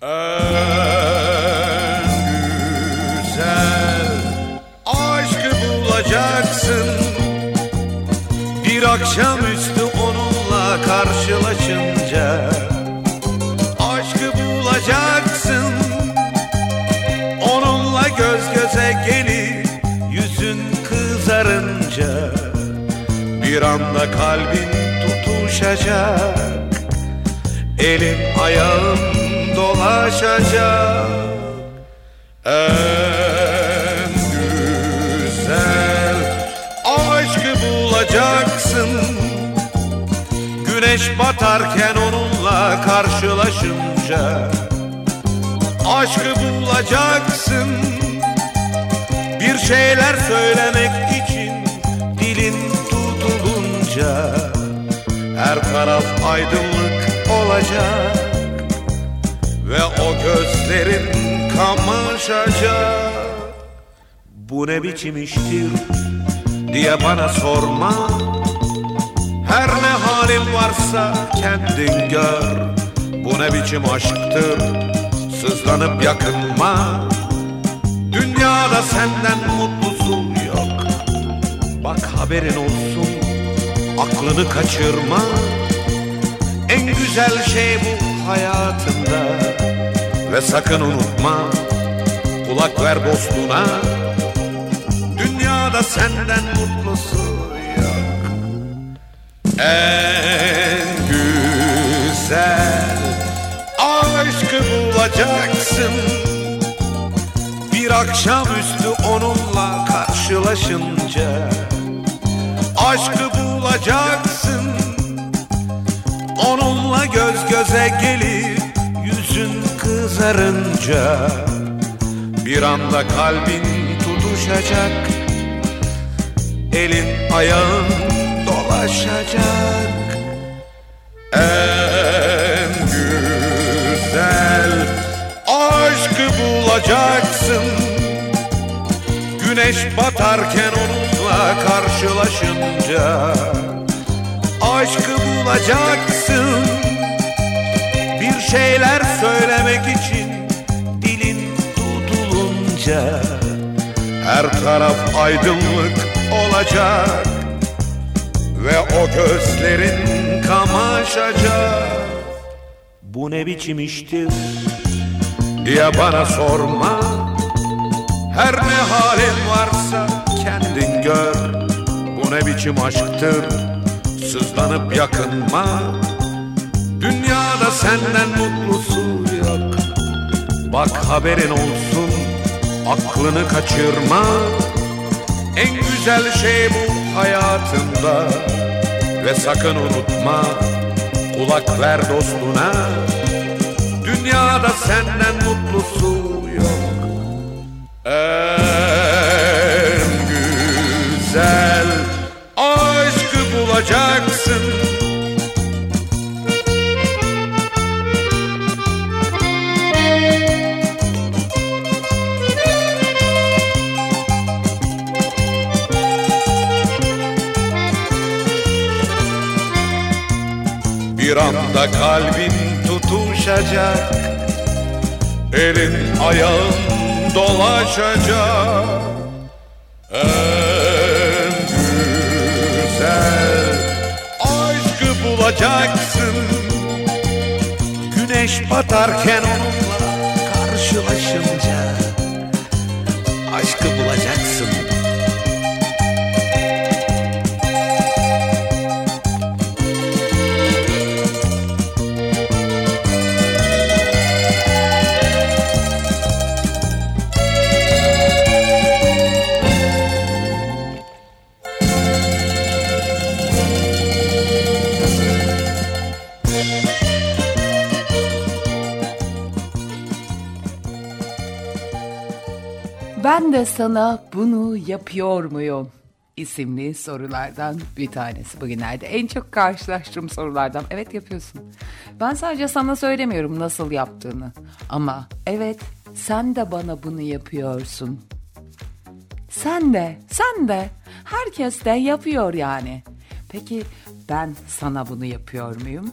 Güzel aşkı bulacaksın. Bir akşamüstü onunla karşılaşınca aşkı bulacaksın. Onunla göz göze gelip yüzün kızarınca kızarınca bir anda kalbin tutuşacak, elin ayağın dolaşacak. En güzel aşkı bulacaksın, güneş batarken onunla karşılaşınca. Aşkı bulacaksın, bir şeyler söylemek için dilin tutulunca. Her taraf aydınlık olacak ve o gözlerin kamaşacak. Bu ne biçim iştir diye bana sorma, her ne halin varsa kendin gör. Bu ne biçim aşktır, sızlanıp yakınma, dünyada senden mutlusu yok. Bak haberin olsun, aklını kaçırma, en güzel şey bu hayatında. Ve sakın unutma, kulak ver dostuna, dünyada senden mutlusu yok. En güzel aşkı bulacaksın, bir akşamüstü onunla karşılaşınca. Aşkı bulacaksın, onunla göz göze gelip yüzün kızarınca. Bir anda kalbin tutuşacak, elin ayağın dolaşacak. En güzel aşkı bulacaksın, güneş batarken onunla karşılaşınca. Aşkı bulacaksın, bir şeyler söylemek için dilin tutulunca. Her taraf aydınlık olacak ve o gözlerin kamaşacak. Bu ne biçim iştir diye bana sorma, her ne halin varsa kendin gör. Bu ne biçim aşktır, sızlanıp yakınma, dünyada senden mutlusu yok. Bak haberin olsun, aklını kaçırma, en güzel şey bu hayatında. Ve sakın unutma, kulak ver dostuna, dünyada senden mutlusu yok. En güzel aşkı bulacaksın, bir anda kalbin tutuşacak, elin ayağın dolaşacak. En güzel aşkı bulacaksın, güneş batarken onunla karşılaşınca. Aşkı bulacaksın.
Ben de sana bunu yapıyor muyum? İsimli sorulardan bir tanesi bugünlerde. En çok karşılaştığım sorulardan. Evet, yapıyorsun. Ben sadece sana söylemiyorum nasıl yaptığını. Ama evet, sen de bana bunu yapıyorsun. Sen de. Herkes de yapıyor yani. Peki ben sana bunu yapıyor muyum?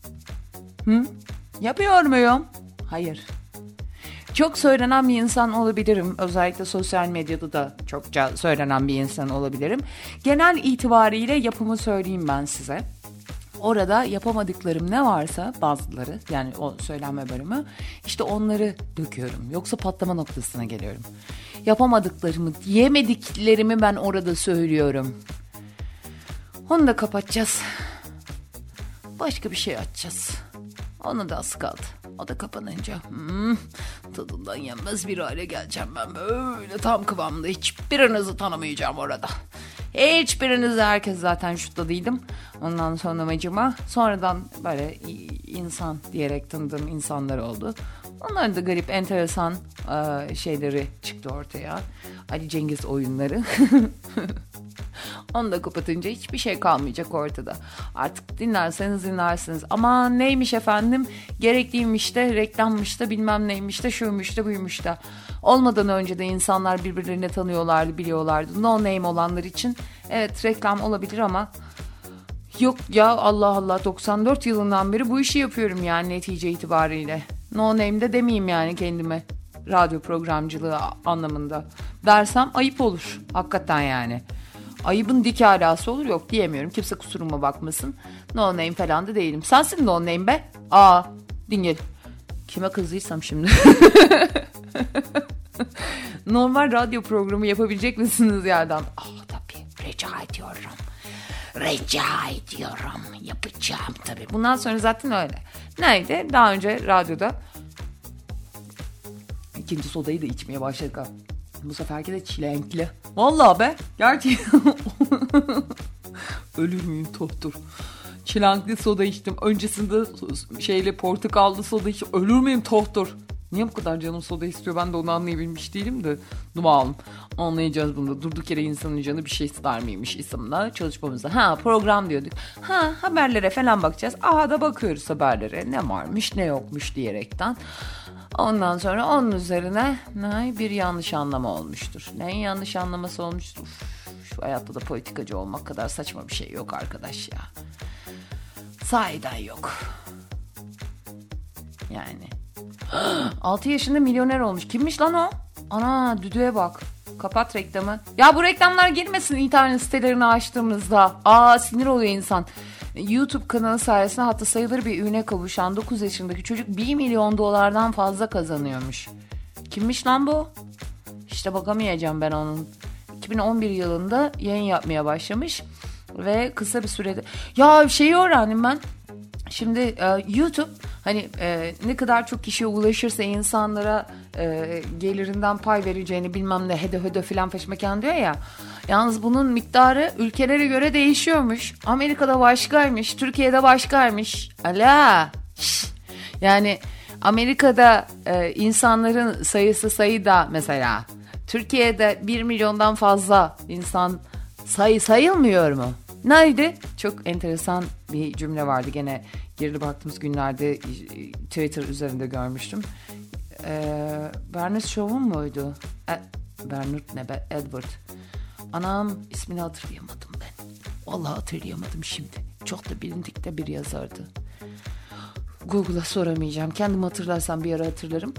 Yapıyor muyum? Hayır. Çok söylenen bir insan olabilirim. Özellikle sosyal medyada da çokça söylenen bir insan olabilirim. Genel itibariyle yapımı söyleyeyim ben size. Orada yapamadıklarım ne varsa bazıları, yani o söylenme bölümü, işte onları döküyorum. Yoksa patlama noktasına geliyorum. yapamadıklarımı, diyemediklerimi ben orada söylüyorum. Onu da kapatacağız. Başka bir şey açacağız. Onu da az kaldı. O da kapanınca tadından yenmez bir hale geleceğim ben. Böyle tam kıvamda. Hiçbirinizi tanımayacağım orada. Hiçbirinizi, herkes zaten şutladıydım. Ondan sonradan böyle insan diyerek tanıdığım insanlar oldu. Onların da garip, enteresan şeyleri çıktı ortaya. Ali Cengiz oyunları. Onu da kapatınca hiçbir şey kalmayacak ortada. Artık dinlersiniz. Aman neymiş efendim, gerekliymiş de, reklammış da, bilmem neymiş de, şuymuş da, buymuş da. Olmadan önce de insanlar birbirlerini tanıyorlardı, biliyorlardı. No name olanlar için evet reklam olabilir ama yok ya, Allah Allah, 94 yılından beri bu işi yapıyorum yani netice itibariyle. No name de demeyeyim yani kendime, radyo programcılığı anlamında dersem ayıp olur hakikaten yani. Ayıbın dik alası olur, yok diyemiyorum. Kimse kusuruma bakmasın. No name falan da değilim. Sensin no name be. Dingil. Kime kızdıysam şimdi. Normal radyo programı yapabilecek misiniz yerden? Tabii, rica ediyorum. Yapacağım tabii. Bundan sonra zaten öyle. Neydi? Daha önce radyoda ikinci sodayı da içmeye başladık ha. Bu seferki de çilenkli. Vallahi be. Gerçekten. Ölür müyüm tohtur. Çilenkli soda içtim. Öncesinde portakallı soda içtim. Ölür müyüm tohtur. Niye bu kadar canım soda istiyor? Ben de onu anlayabilmiş değilim de. Duvalım. Anlayacağız bunu da. Durduk yere insanın canı bir şey ister miymiş isimle çalışmamızda. Program diyorduk. Haberlere falan bakacağız. Da bakıyoruz haberlere. Ne varmış ne yokmuş diyerekten. Ondan sonra onun üzerine bir yanlış anlama olmuştur. Neyin yanlış anlaması olmuştur? Şu hayatta da politikacı olmak kadar saçma bir şey yok arkadaş ya. Sahiden yok. Yani. 6 yaşında milyoner olmuş. Kimmiş lan o? Ana, düdüğe bak. Kapat reklamı. Ya bu reklamlar girmesin internet sitelerini açtığımızda. Sinir oluyor insan. YouTube kanalı sayesinde hatta sayılır bir ününe kavuşan 9 yaşındaki çocuk $1 milyon fazla kazanıyormuş. Kimmiş lan bu? İşte bakamayacağım ben onun. 2011 yılında yayın yapmaya başlamış ve kısa bir sürede... Ya şeyi öğrendim ben. Şimdi YouTube hani ne kadar çok kişiye ulaşırsa insanlara gelirinden pay vereceğini bilmem ne hede filan peşmekan diyor ya. Yalnız bunun miktarı ülkelere göre değişiyormuş. Amerika'da başkaymış, Türkiye'de başkaymış. Yani Amerika'da insanların sayısı da mesela Türkiye'de 1 milyondan fazla insan sayılmıyor mu? Neydi? Çok enteresan bir cümle vardı gene geride baktığımız günlerde Twitter üzerinde görmüştüm. Bernard Shaw'un muydu? Edward. Anam, ismini hatırlayamadım ben. Vallahi hatırlayamadım şimdi. Çok da bilindikte bir yazardı. Google'a soramayacağım. Kendim hatırlarsam bir ara hatırlarım.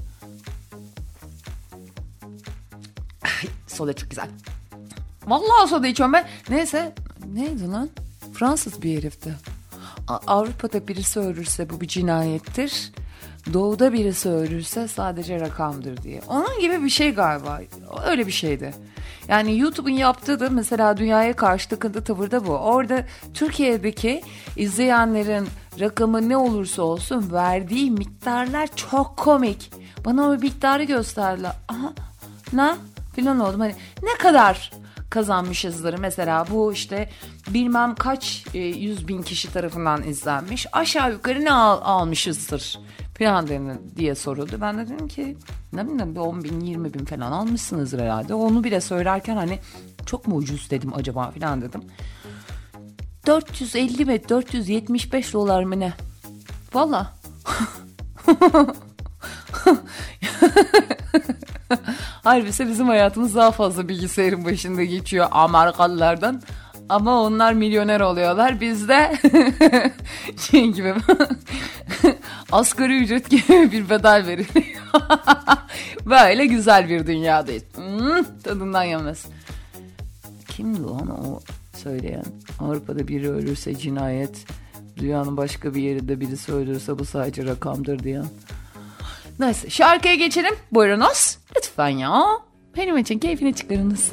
Soda çok güzel. Vallahi soda içiyorum ben. Neyse. Neydi lan? Fransız bir herifti. Avrupa'da birisi ölürse bu bir cinayettir. Doğuda birisi ölürse sadece rakamdır diye. Onun gibi bir şey galiba. Öyle bir şeydi. Yani YouTube'un yaptığı da mesela dünyaya karşı takıntılı tavır da bu. Orada Türkiye'deki izleyenlerin rakamı ne olursa olsun verdiği miktarlar çok komik. Bana o miktarı gösterdiler. Ne? Filan oldum. Hani ne kadar kazanmışızdır mesela bu işte bilmem kaç 100.000 kişi tarafından izlenmiş. Aşağı yukarı ne almışızdır falan diye soruldu. Ben de dedim ki ne bileyim 10.000 20.000 falan almışsınızdır herhalde. Onu bile söylerken hani çok mu ucuz dedim acaba falan dedim. 450 mi 475 dolar mı ne? Valla. Halbuki bizim hayatımız daha fazla bilgisayarın başında geçiyor Amerikalılardan. Ama onlar milyoner oluyorlar. Biz de şey gibi asgari ücret gibi bir bedel veriliyor. Böyle güzel bir dünyadayız. Tadından yemez. Kimdi lan o söyleyen? Avrupa'da biri ölürse cinayet, dünyanın başka bir yerinde birisi ölürse bu sadece rakamdır diyen. Neyse şarkıya geçelim. Buyurunuz. Lütfen ya. Benim için keyfini çıkarınız.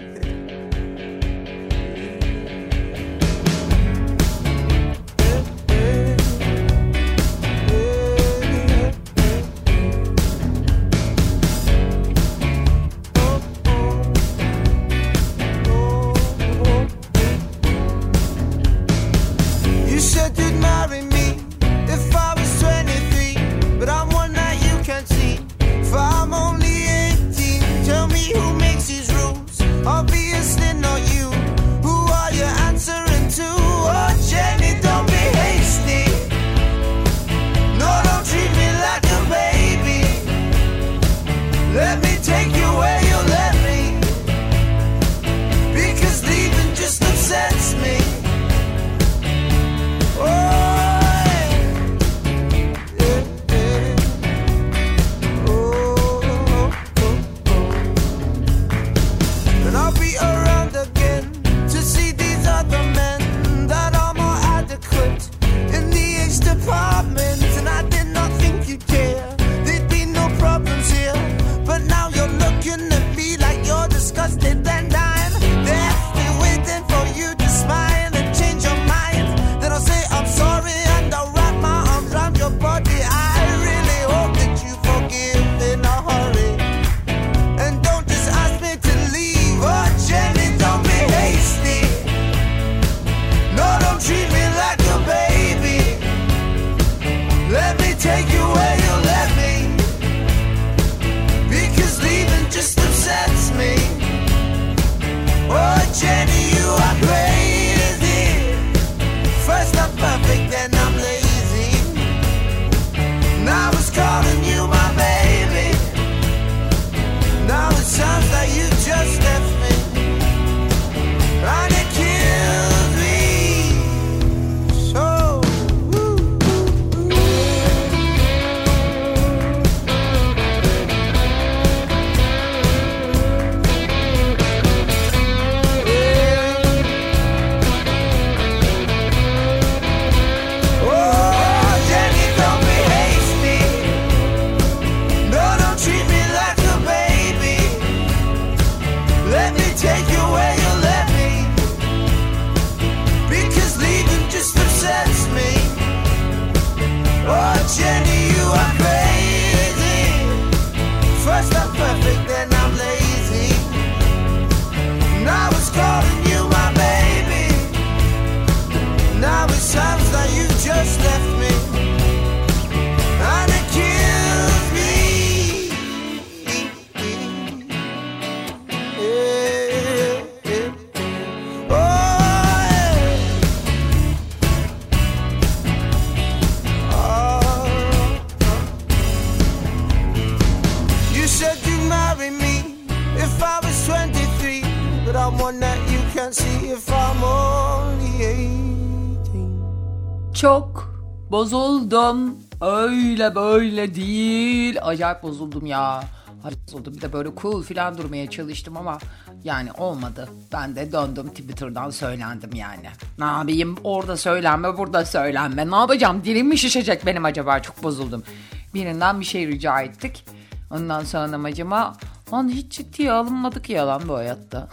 Çok bozuldum. Öyle böyle değil. Acayip bozuldum ya. Bozuldum. Bir de böyle cool falan durmaya çalıştım ama yani olmadı. Ben de döndüm Twitter'dan söylendim yani. Ne yapayım? Orada söylenme, burada söylenme. Ne yapacağım? Dilim mi şişecek benim acaba? Çok bozuldum. Birinden bir şey rica ettik. Ondan sonra amacıma lan hiç ciddiye alınmadık ya lan bu hayatta.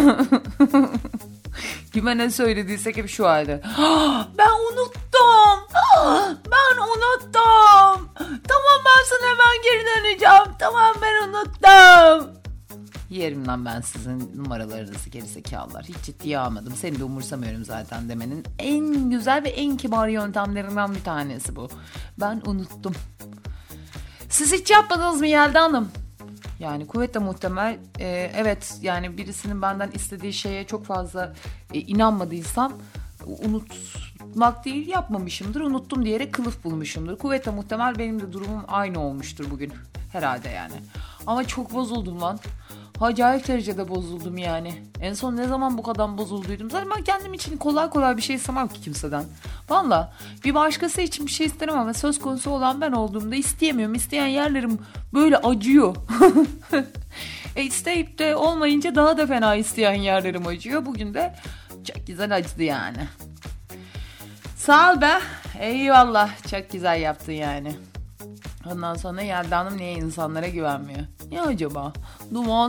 Kime ne söylediysek hep şu halde. Ben unuttum. Ben unuttum. Tamam ben sana hemen geri döneceğim. Tamam ben unuttum. Yerimden ben sizin numaralarınızı gerizekalılar. Hiç ciddiye almadım. Seni de umursamıyorum zaten demenin en güzel ve en kibar yöntemlerinden bir tanesi bu. Ben unuttum. Siz hiç yapmadınız mı Yelda Hanım? Yani kuvvetle muhtemel evet yani birisinin benden istediği şeye çok fazla inanmadıysam unutmak değil yapmamışımdır. Unuttum diyerek kılıf bulmuşumdur. Kuvvetle muhtemel benim de durumum aynı olmuştur bugün. Herhalde yani. Ama çok bozuldum lan. Acayip derecede bozuldum yani. En son ne zaman bu kadar bozulduydum? Zaten ben kendim için kolay kolay bir şey istemem ki kimseden. Valla bir başkası için bir şey isterim ama söz konusu olan ben olduğumda isteyemiyorum. İsteyen yerlerim böyle acıyor. İsteyip de olmayınca daha da fena isteyen yerlerim acıyor. Bugün de çok güzel acıdı yani. Sağ ol be. Eyvallah. Çok güzel yaptın yani. Ondan sonra Yelda Hanım niye insanlara güvenmiyor? Ya acaba? Duman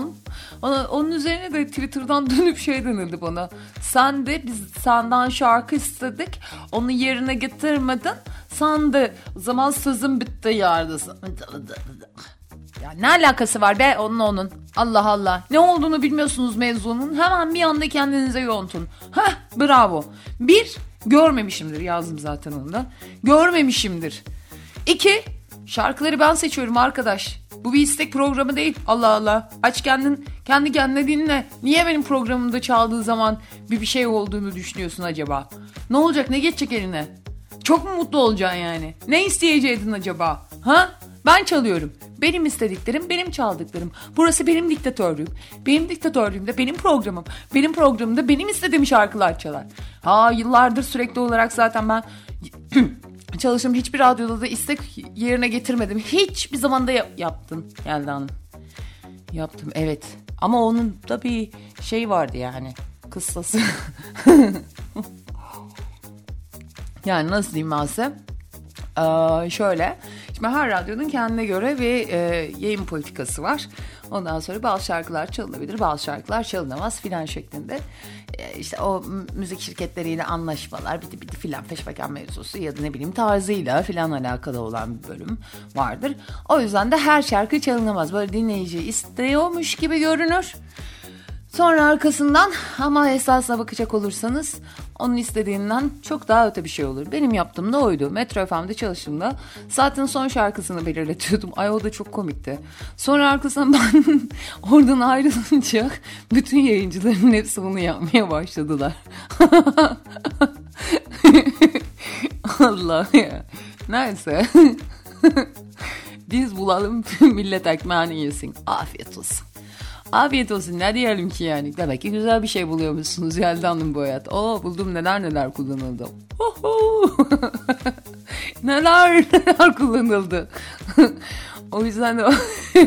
Onun üzerine de Twitter'dan dönüp şey denildi bana. Sen de biz senden şarkı istedik. Onu yerine getirmedin. Sen de o zaman sözün bitti yardısın. Ya ne alakası var be onun. Allah Allah. Ne olduğunu bilmiyorsunuz mevzunun. Hemen bir anda kendinize yontun. Heh, bravo. 1, görmemişimdir, yazdım zaten onu da. Görmemişimdir. 2, şarkıları ben seçiyorum arkadaş. Bu bir istek programı değil. Allah Allah. Aç kendi kendine dinle. Niye benim programımda çaldığı zaman bir şey olduğunu düşünüyorsun acaba? Ne olacak, ne geçecek eline? Çok mu mutlu olacaksın yani? Ne isteyeceydin acaba? Ha? Ben çalıyorum. Benim istediklerim, benim çaldıklarım. Burası benim diktatörlüğüm. Benim diktatörlüğümde benim programım. Benim programımda benim istediğim şarkılar çalar. Yıllardır sürekli olarak zaten ben çalıştım. Hiçbir radyoda da istek yerine getirmedim. Hiçbir zaman da yaptım Yelda Hanım. Yaptım, evet. Ama onun da bir şey vardı yani. Kıssası. Yani nasıl diyeyim ben size? Şöyle. Şimdi her radyonun kendine göre bir yayın politikası var. Ondan sonra bazı şarkılar çalınabilir, bazı şarkılar çalınamaz filan şeklinde. İşte o müzik şirketleriyle anlaşmalar, biti filan peşmekan mevzusu ya da ne bileyim tarzıyla filan alakalı olan bir bölüm vardır. O yüzden de her şarkı çalınamaz. Böyle dinleyici istiyormuş gibi görünür. Sonra arkasından ama esasına bakacak olursanız onun istediğinden çok daha öte bir şey olur. Benim yaptığım da oydu. Metro FM'de çalıştığımda saatin son şarkısını belirletiyordum. Ay o da çok komikti. Sonra arkasından ben oradan ayrılınca bütün yayıncıların hepsi bunu yapmaya başladılar. Allah ya. Neyse. Biz bulalım millet ekmeğini yesin. Afiyet olsun. Afiyet olsun, ne diyelim ki yani. Demek ki güzel bir şey buluyormuşsunuz Yelda Hanım bu hayat. Buldum, neler kullanıldı. neler kullanıldı. O yüzden de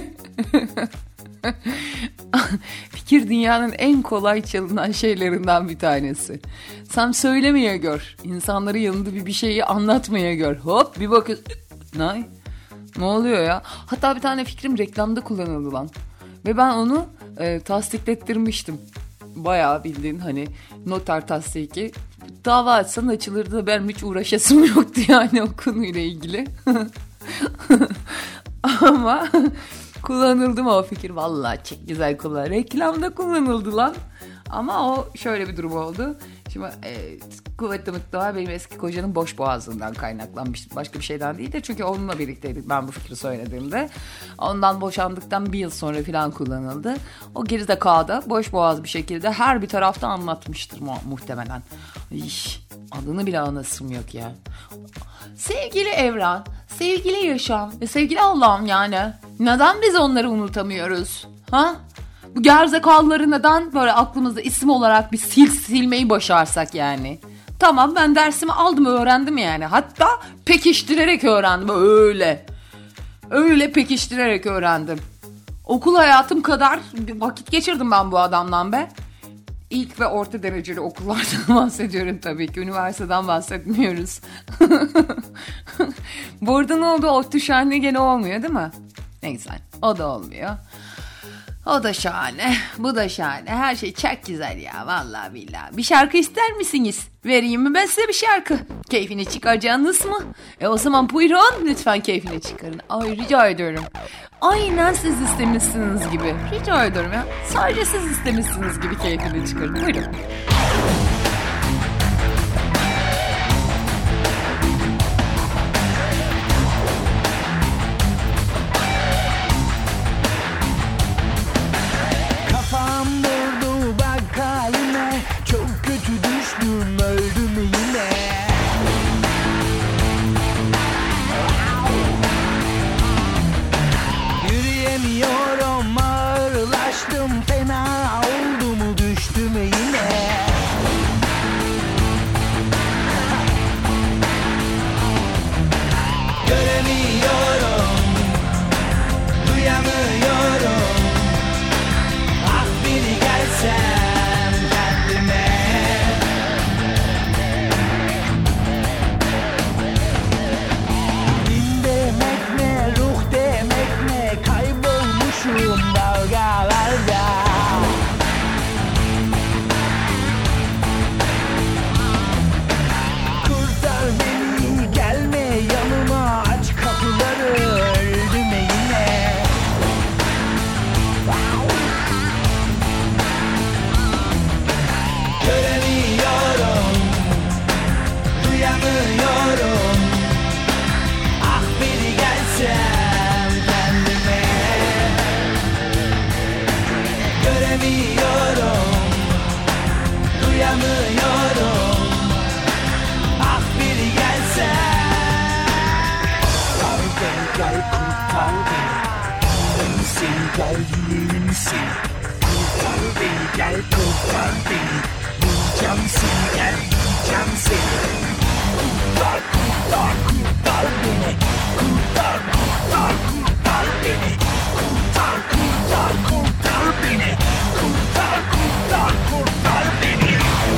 fikir dünyanın en kolay çalınan şeylerinden bir tanesi. Sen söylemeye gör. İnsanların yanında bir şeyi anlatmaya gör. Hop bir bakın. Ne oluyor ya? Hatta bir tane fikrim reklamda kullanıldı lan. Ve ben onu tasdiklettirmiştim. Bayağı bildiğin hani noter tasdiki. Dava açsan açılırdı. Benim hiç uğraşasım yoktu yani o konuyla ilgili. Ama kullanıldı mı o fikir? Vallahi çok güzel kullanıldı. Reklamda kullanıldı lan. Ama o şöyle bir durum oldu. Şimdi kuvvetli muhtemel benim eski kocanın boş boğazından kaynaklanmıştı. Başka bir şeyden değil de çünkü onunla birlikteydik ben bu fikri söylediğimde. Ondan boşandıktan bir yıl sonra falan kullanıldı. O gerizekalı boş boğaz bir şekilde her bir tarafta anlatmıştır muhtemelen. Adını bile anasım yok ya. Sevgili evren, sevgili yaşam ve sevgili Allah'ım yani. Neden biz onları unutamıyoruz? Ha? Bu gerizekalıları neden böyle aklımızda isim olarak bir silmeyi başarsak yani? Tamam, ben dersimi aldım, öğrendim yani. Hatta pekiştirerek öğrendim öyle. Öyle pekiştirerek öğrendim. Okul hayatım kadar bir vakit geçirdim ben bu adamdan be. İlk ve orta dereceli okullardan bahsediyorum tabii ki. Üniversiteden bahsetmiyoruz. Bu arada ne oldu? ODTÜ şahane gene olmuyor değil mi? Neyse, o da olmuyor. O da şahane, bu da şahane. Her şey çok güzel ya, vallahi billahi. Bir şarkı ister misiniz? Vereyim mi ben size bir şarkı? Keyfini çıkaracağınız mı? O zaman buyurun, lütfen keyfini çıkarın. Ay rica ediyorum. Aynen siz istemişsiniz gibi. Rica ediyorum ya. Sadece siz istemişsiniz gibi keyfini çıkarın. Buyurun.
Çok kötü düştüm, öldüm yine. Yürüyemiyorum, ağırlaştım, fena oldu mu düştüm yine. misin? Gel diyeceğim seni. Kurtar kurtar kurtar beni. Kurtar kurtar kurtar beni. Kurtar kurtar kurtar beni. Kurtar kurtar kurtar beni.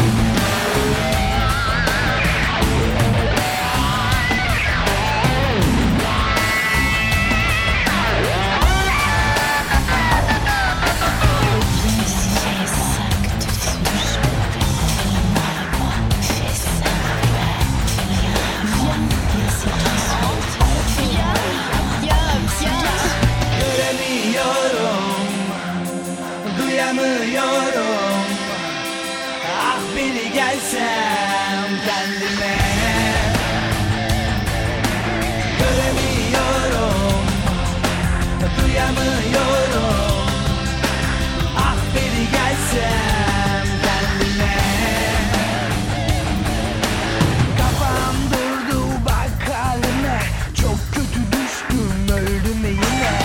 Duyamıyorum. Ah beni gelsem kendime. Göremiyorum. Duyamıyorum. Ah beni gelsem kendime. Kafam durdu bak haline. Çok kötü düştüm öldüm yine.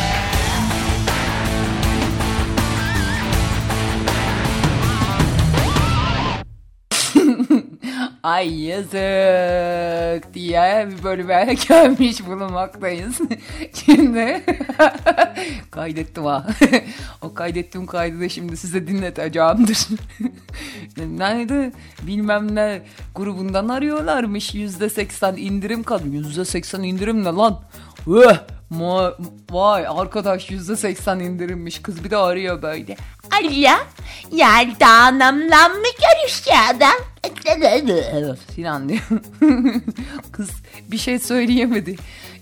Ay yazık diye bir bölüme gelmiş bulunmaktayız. Şimdi kaydettim ha. O kaydettiğim kaydı da şimdi size dinleteceğimdir. Nerede bilmem ne grubundan arıyorlarmış. %80 indirim kadın. %80 indirim ne lan? Vay arkadaş %80 indirimmiş. Kız bir de arıyor böyle.
Alo, Yelda Hanım'la mı görüşüyorum?
Sinan diyor. Kız bir şey söyleyemedi.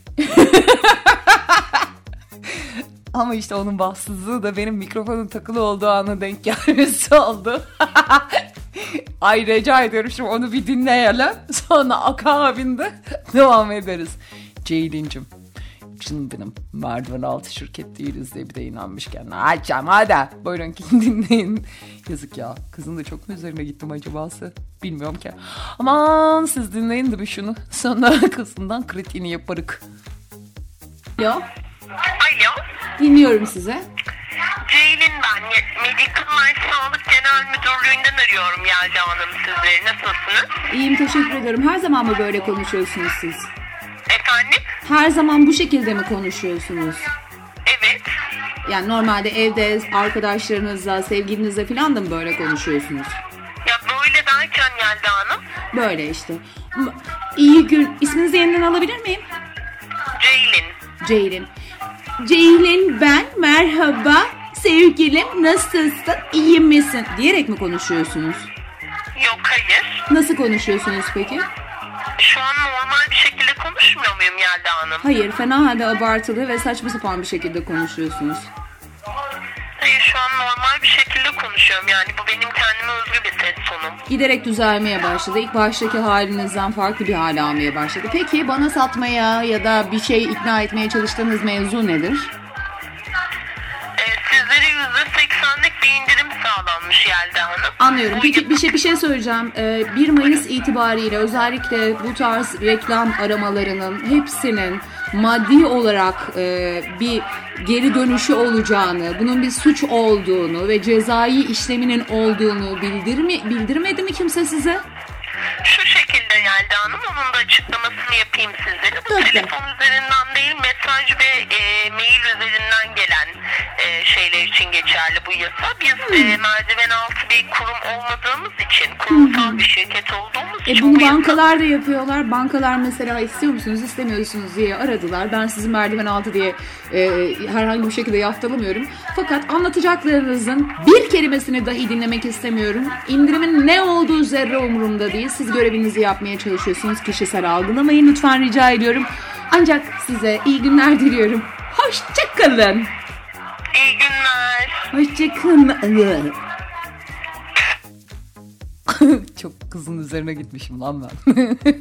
Ama işte onun bahtsızlığı da benim mikrofonun takılı olduğu ana denk gelmesi oldu. Ay rica ediyorum şimdi onu bir dinleyelim. Sonra akabinde devam ederiz. Ceylin'cim. Şimdi benim merdiven altı şirket değiliz diye bir de inanmışken. Açacağım hadi. Buyurun dinleyin. Yazık ya. Kızın da çok mu üzerine gittim acabası? Bilmiyorum ki. Aman siz dinleyin de bir şunu. Sonra arkasından kritiğini yaparık.
Alo,
Alo,
dinliyorum size.
Ceylin ben. Medical Life Sağlık Genel Müdürlüğü'nden arıyorum Yelda Hanım sizleri. Nasılsınız?
İyiyim, teşekkür ederim. Her zaman mı böyle konuşuyorsunuz siz?
Efendim?
Her zaman bu şekilde mi konuşuyorsunuz?
Evet.
Yani normalde evde arkadaşlarınızla, sevgilinizle falan da mı böyle konuşuyorsunuz?
Ya böyle derken Yelda Hanım?
Böyle işte. İyi gün. İsminizi yeniden alabilir miyim?
Ceylin.
Ceylin. Ceylin ben. Merhaba. Sevgilim nasılsın? İyi misin? Diyerek mi konuşuyorsunuz?
Yok hayır.
Nasıl konuşuyorsunuz peki?
Şu an normal bir şekilde konuşmuyor muyum Yelda Hanım?
Hayır, fena halde abartılı ve saçma sapan bir şekilde konuşuyorsunuz.
Hayır şu an normal bir şekilde konuşuyorum. Yani bu benim kendime özgü bir ses tonum.
Giderek düzelmeye başladı. İlk baştaki halinizden farklı bir hal almaya başladı. Peki bana satmaya ya da bir şey ikna etmeye çalıştığınız mevzu nedir?
Sizlere %80'lik bir indirim sağlanmış Yelda Hanım.
Anlıyorum. Peki bir şey söyleyeceğim. 1 Mayıs itibariyle özellikle bu tarz reklam aramalarının hepsinin maddi olarak bir geri dönüşü olacağını, bunun bir suç olduğunu ve cezai işleminin olduğunu bildirmedi mi kimse size?
Şu şekilde Yelda Hanım, onun da açıklamasını yapayım sizlere. Bu
Tabii.
telefon üzerinden değil, mesaj ve mail üzerinden gelen şeyler için geçerli bu yasa. Biz merdiven altı bir kurum olmadığımız için, kurumsal bir şirket olduğumuz için...
Bunu
bu yasa-
bankalar da yapıyorlar. Bankalar mesela istiyor musunuz, istemiyorsunuz diye aradılar. Ben sizin merdiven altı diye herhangi bir şekilde yaftalamıyorum. Fakat anlatacaklarınızın bir kelimesini dahi dinlemek istemiyorum. İndirimin ne olduğu zerre umurumda değil. Siz görevinizi yapmaya çalışıyorsunuz. Kişisel algılamayın lütfen, rica ediyorum. Ancak size iyi günler diliyorum. Hoşça kalın.
İyi günler.
Hoşça kalın.
Çok kızın üzerine gitmişim lan ben.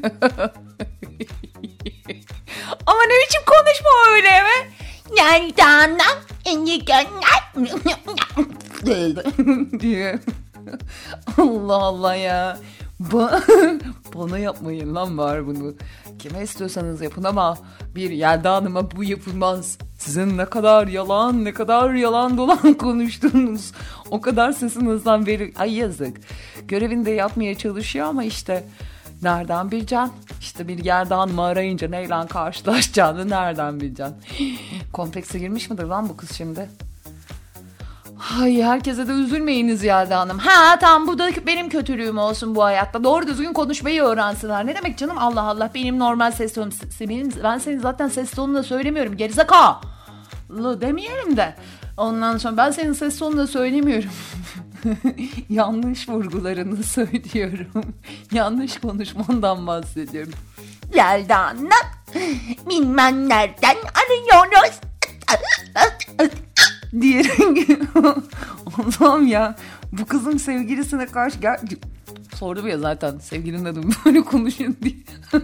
Ama ne biçim konuşma öyle mi?
Yelda Hanım, iyi günler.
diye. Allah Allah ya. Bana yapmayın lan var bunu. Kime istiyorsanız yapın ama bir Yelda Hanım'a bu yapılmaz. Sizin ne kadar yalan dolan konuştuğunuz, o kadar sesinizden beri... Ay yazık. Görevini de yapmaya çalışıyor ama işte nereden bileceksin? İşte bir Yelda Hanım'ı arayınca neyle karşılaşacağını nereden bileceksin? Komplekse girmiş midir lan bu kız şimdi? Ay herkese de üzülmeyiniz Yelda Hanım. Ha tamam, bu da benim kötülüğüm olsun bu hayatta. Doğru düzgün konuşmayı öğrensinler. Ne demek canım, Allah Allah, benim normal ses tonum. Ben senin zaten ses tonunu söylemiyorum. Gerizekalı demeyelim de. Ondan sonra ben senin ses tonunu söylemiyorum. Yanlış vurgularını söylüyorum. Yanlış konuşmandan bahsediyorum.
Yelda Hanım, bilmem nereden arıyoruz.
Diyerek Allah'ım ya, bu kızın sevgilisine karşı sordum ya zaten, sevgilinin adı böyle konuşun diye.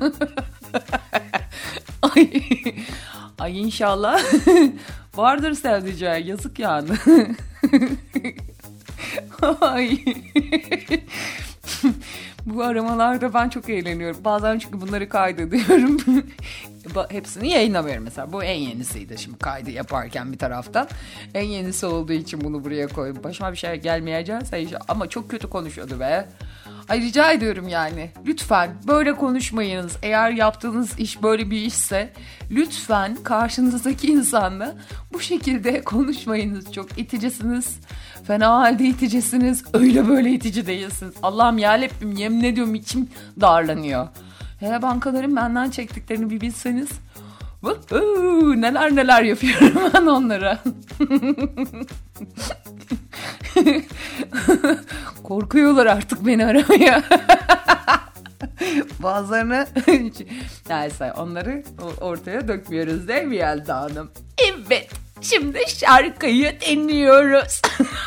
Ay inşallah vardır sevdiceği, yazık yani. Ay. Bu aramalarda ben çok eğleniyorum. Bazen çünkü bunları kaydediyorum. Hepsini yayınlamıyorum mesela. Bu en yenisiydi şimdi kaydı yaparken bir taraftan. En yenisi olduğu için bunu buraya koydum. Başıma bir şey gelmeyecekse ama çok kötü konuşuyordu be. Ay rica ediyorum yani. Lütfen böyle konuşmayınız. Eğer yaptığınız iş böyle bir işse lütfen karşınızdaki insanla bu şekilde konuşmayınız. Çok iticisiniz. Fena halde iticisiniz. Öyle böyle itici değilsiniz. Allah'ım yarabbim, yemin ediyorum içim darlanıyor. Hele bankaların benden çektiklerini bir bilseniz. Neler yapıyorum ben onlara. Korkuyorlar artık beni aramaya. Bazılarını neyse, onları ortaya dökmüyoruz değil mi Yelda Hanım?
Evet, şimdi şarkıyı dinliyoruz.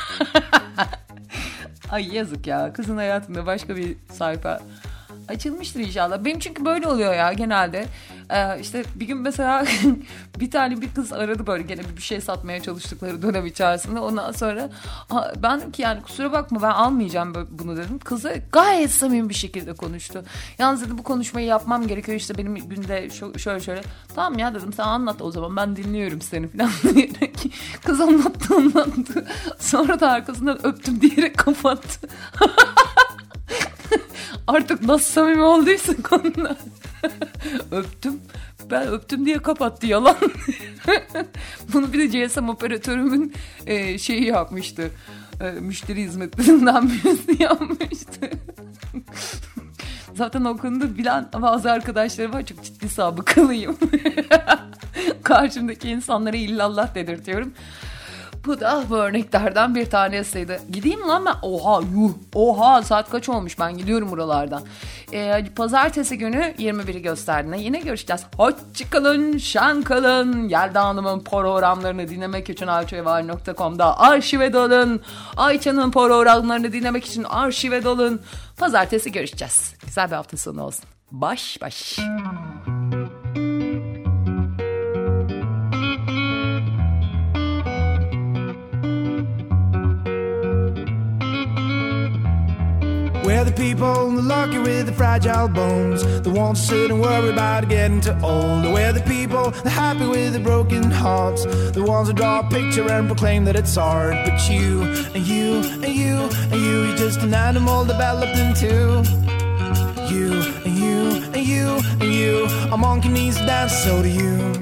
Ay yazık ya, kızın hayatında başka bir sayfa açılmıştır inşallah. Benim çünkü böyle oluyor ya genelde. İşte bir gün mesela bir kız aradı, böyle gene bir şey satmaya çalıştıkları dönem içerisinde. Ondan sonra ben dedim ki yani kusura bakma, ben almayacağım bunu dedim. Kızı gayet samimi bir şekilde konuştu. Yalnız dedi bu konuşmayı yapmam gerekiyor, işte benim günde şöyle. Tamam ya dedim, sen anlat o zaman, ben dinliyorum seni falan diyerek. Kız anlattı. Sonra da arkasından öptüm diyerek kapattı. Artık nasıl samimi olduysa konuda. Ben öptüm diye kapattı, yalan. Bunu bir de GSM operatörümün şeyi yapmıştı. Müşteri hizmetlerinden birisi yapmıştı. Zaten o konuda bilen bazı arkadaşlarım var, çok ciddi sabıkalıyım. Karşımdaki insanlara illallah dedirtiyorum. Bu da bu örneklerden bir tanesiydi. Gideyim lan ben. Oha saat kaç olmuş, ben gidiyorum buralardan. Pazartesi günü 21'i gösterdiğinde yine görüşeceğiz. Hoşçakalın, şen kalın. Yelda Hanım'ın programlarını dinlemek için ayçaeval.com'da arşive dalın. Ayça'nın programlarını dinlemek için arşive dalın. Pazartesi görüşeceğiz. Güzel bir hafta sonu olsun. Baş.
We're the people, the lucky with the fragile bones, the ones who sit and worry about getting too old. We're the people, the happy with the broken hearts, the ones who draw a picture and proclaim that it's art. But you, and you, and you, and you, you're just an animal developed into. You, and you, and you, and you, a monkey needs to dance, so do you.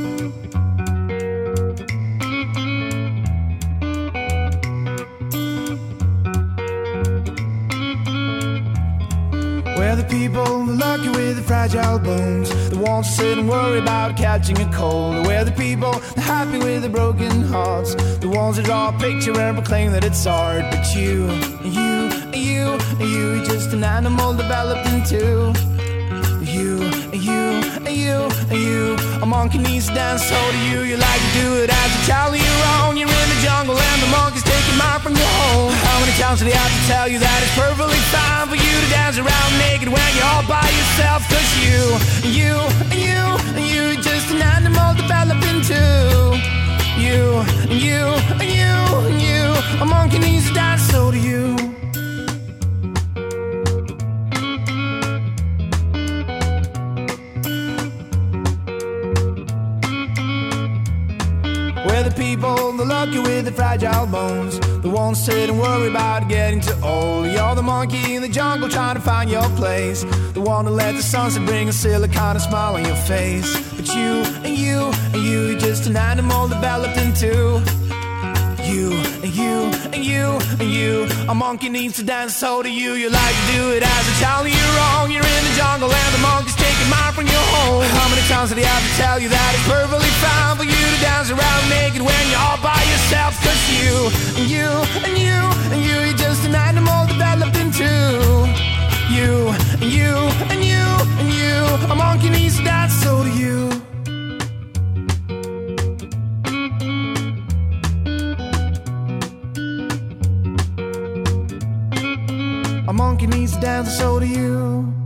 We're the people, the lucky with the fragile bones, the ones who sit and worry about catching a cold. We're the people, the happy with the broken hearts, the ones who draw a picture and proclaim that it's art. But you, and you, and you, and you, you're just an animal developed into. You, and you, and you, and you, a monkey needs to dance, so do you. You like to do it as a child of your own. You're in the jungle and the monkeys taking mine from your home. How many times do they have to tell you that it's perfectly fine for you to dance around naked when you're all by yourself? Cause you, and you, and you, and you, you're just an animal developed into. You, and you, and you, and you, a monkey needs to dance, so do you. people, the lucky with the fragile bones, the ones sit and worry about getting too old. You're the monkey in the jungle trying to find your place, the one to let the sunset bring a silly kind of smile on your face. But you and you and you, you're just an animal developed into you and you and you and you. A monkey needs to dance, so do you. You like to do it as a child, you're wrong. You're in the jungle and the monkey's taking mine from your home. How many times did he have to tell you that it's perfectly fine for you to dance around naked when you're all by yourself? Cause you and you and you and you, you're just an animal developed into you and you and you and you. A monkey needs to dance, so do you. A monkey needs to dance, so do you.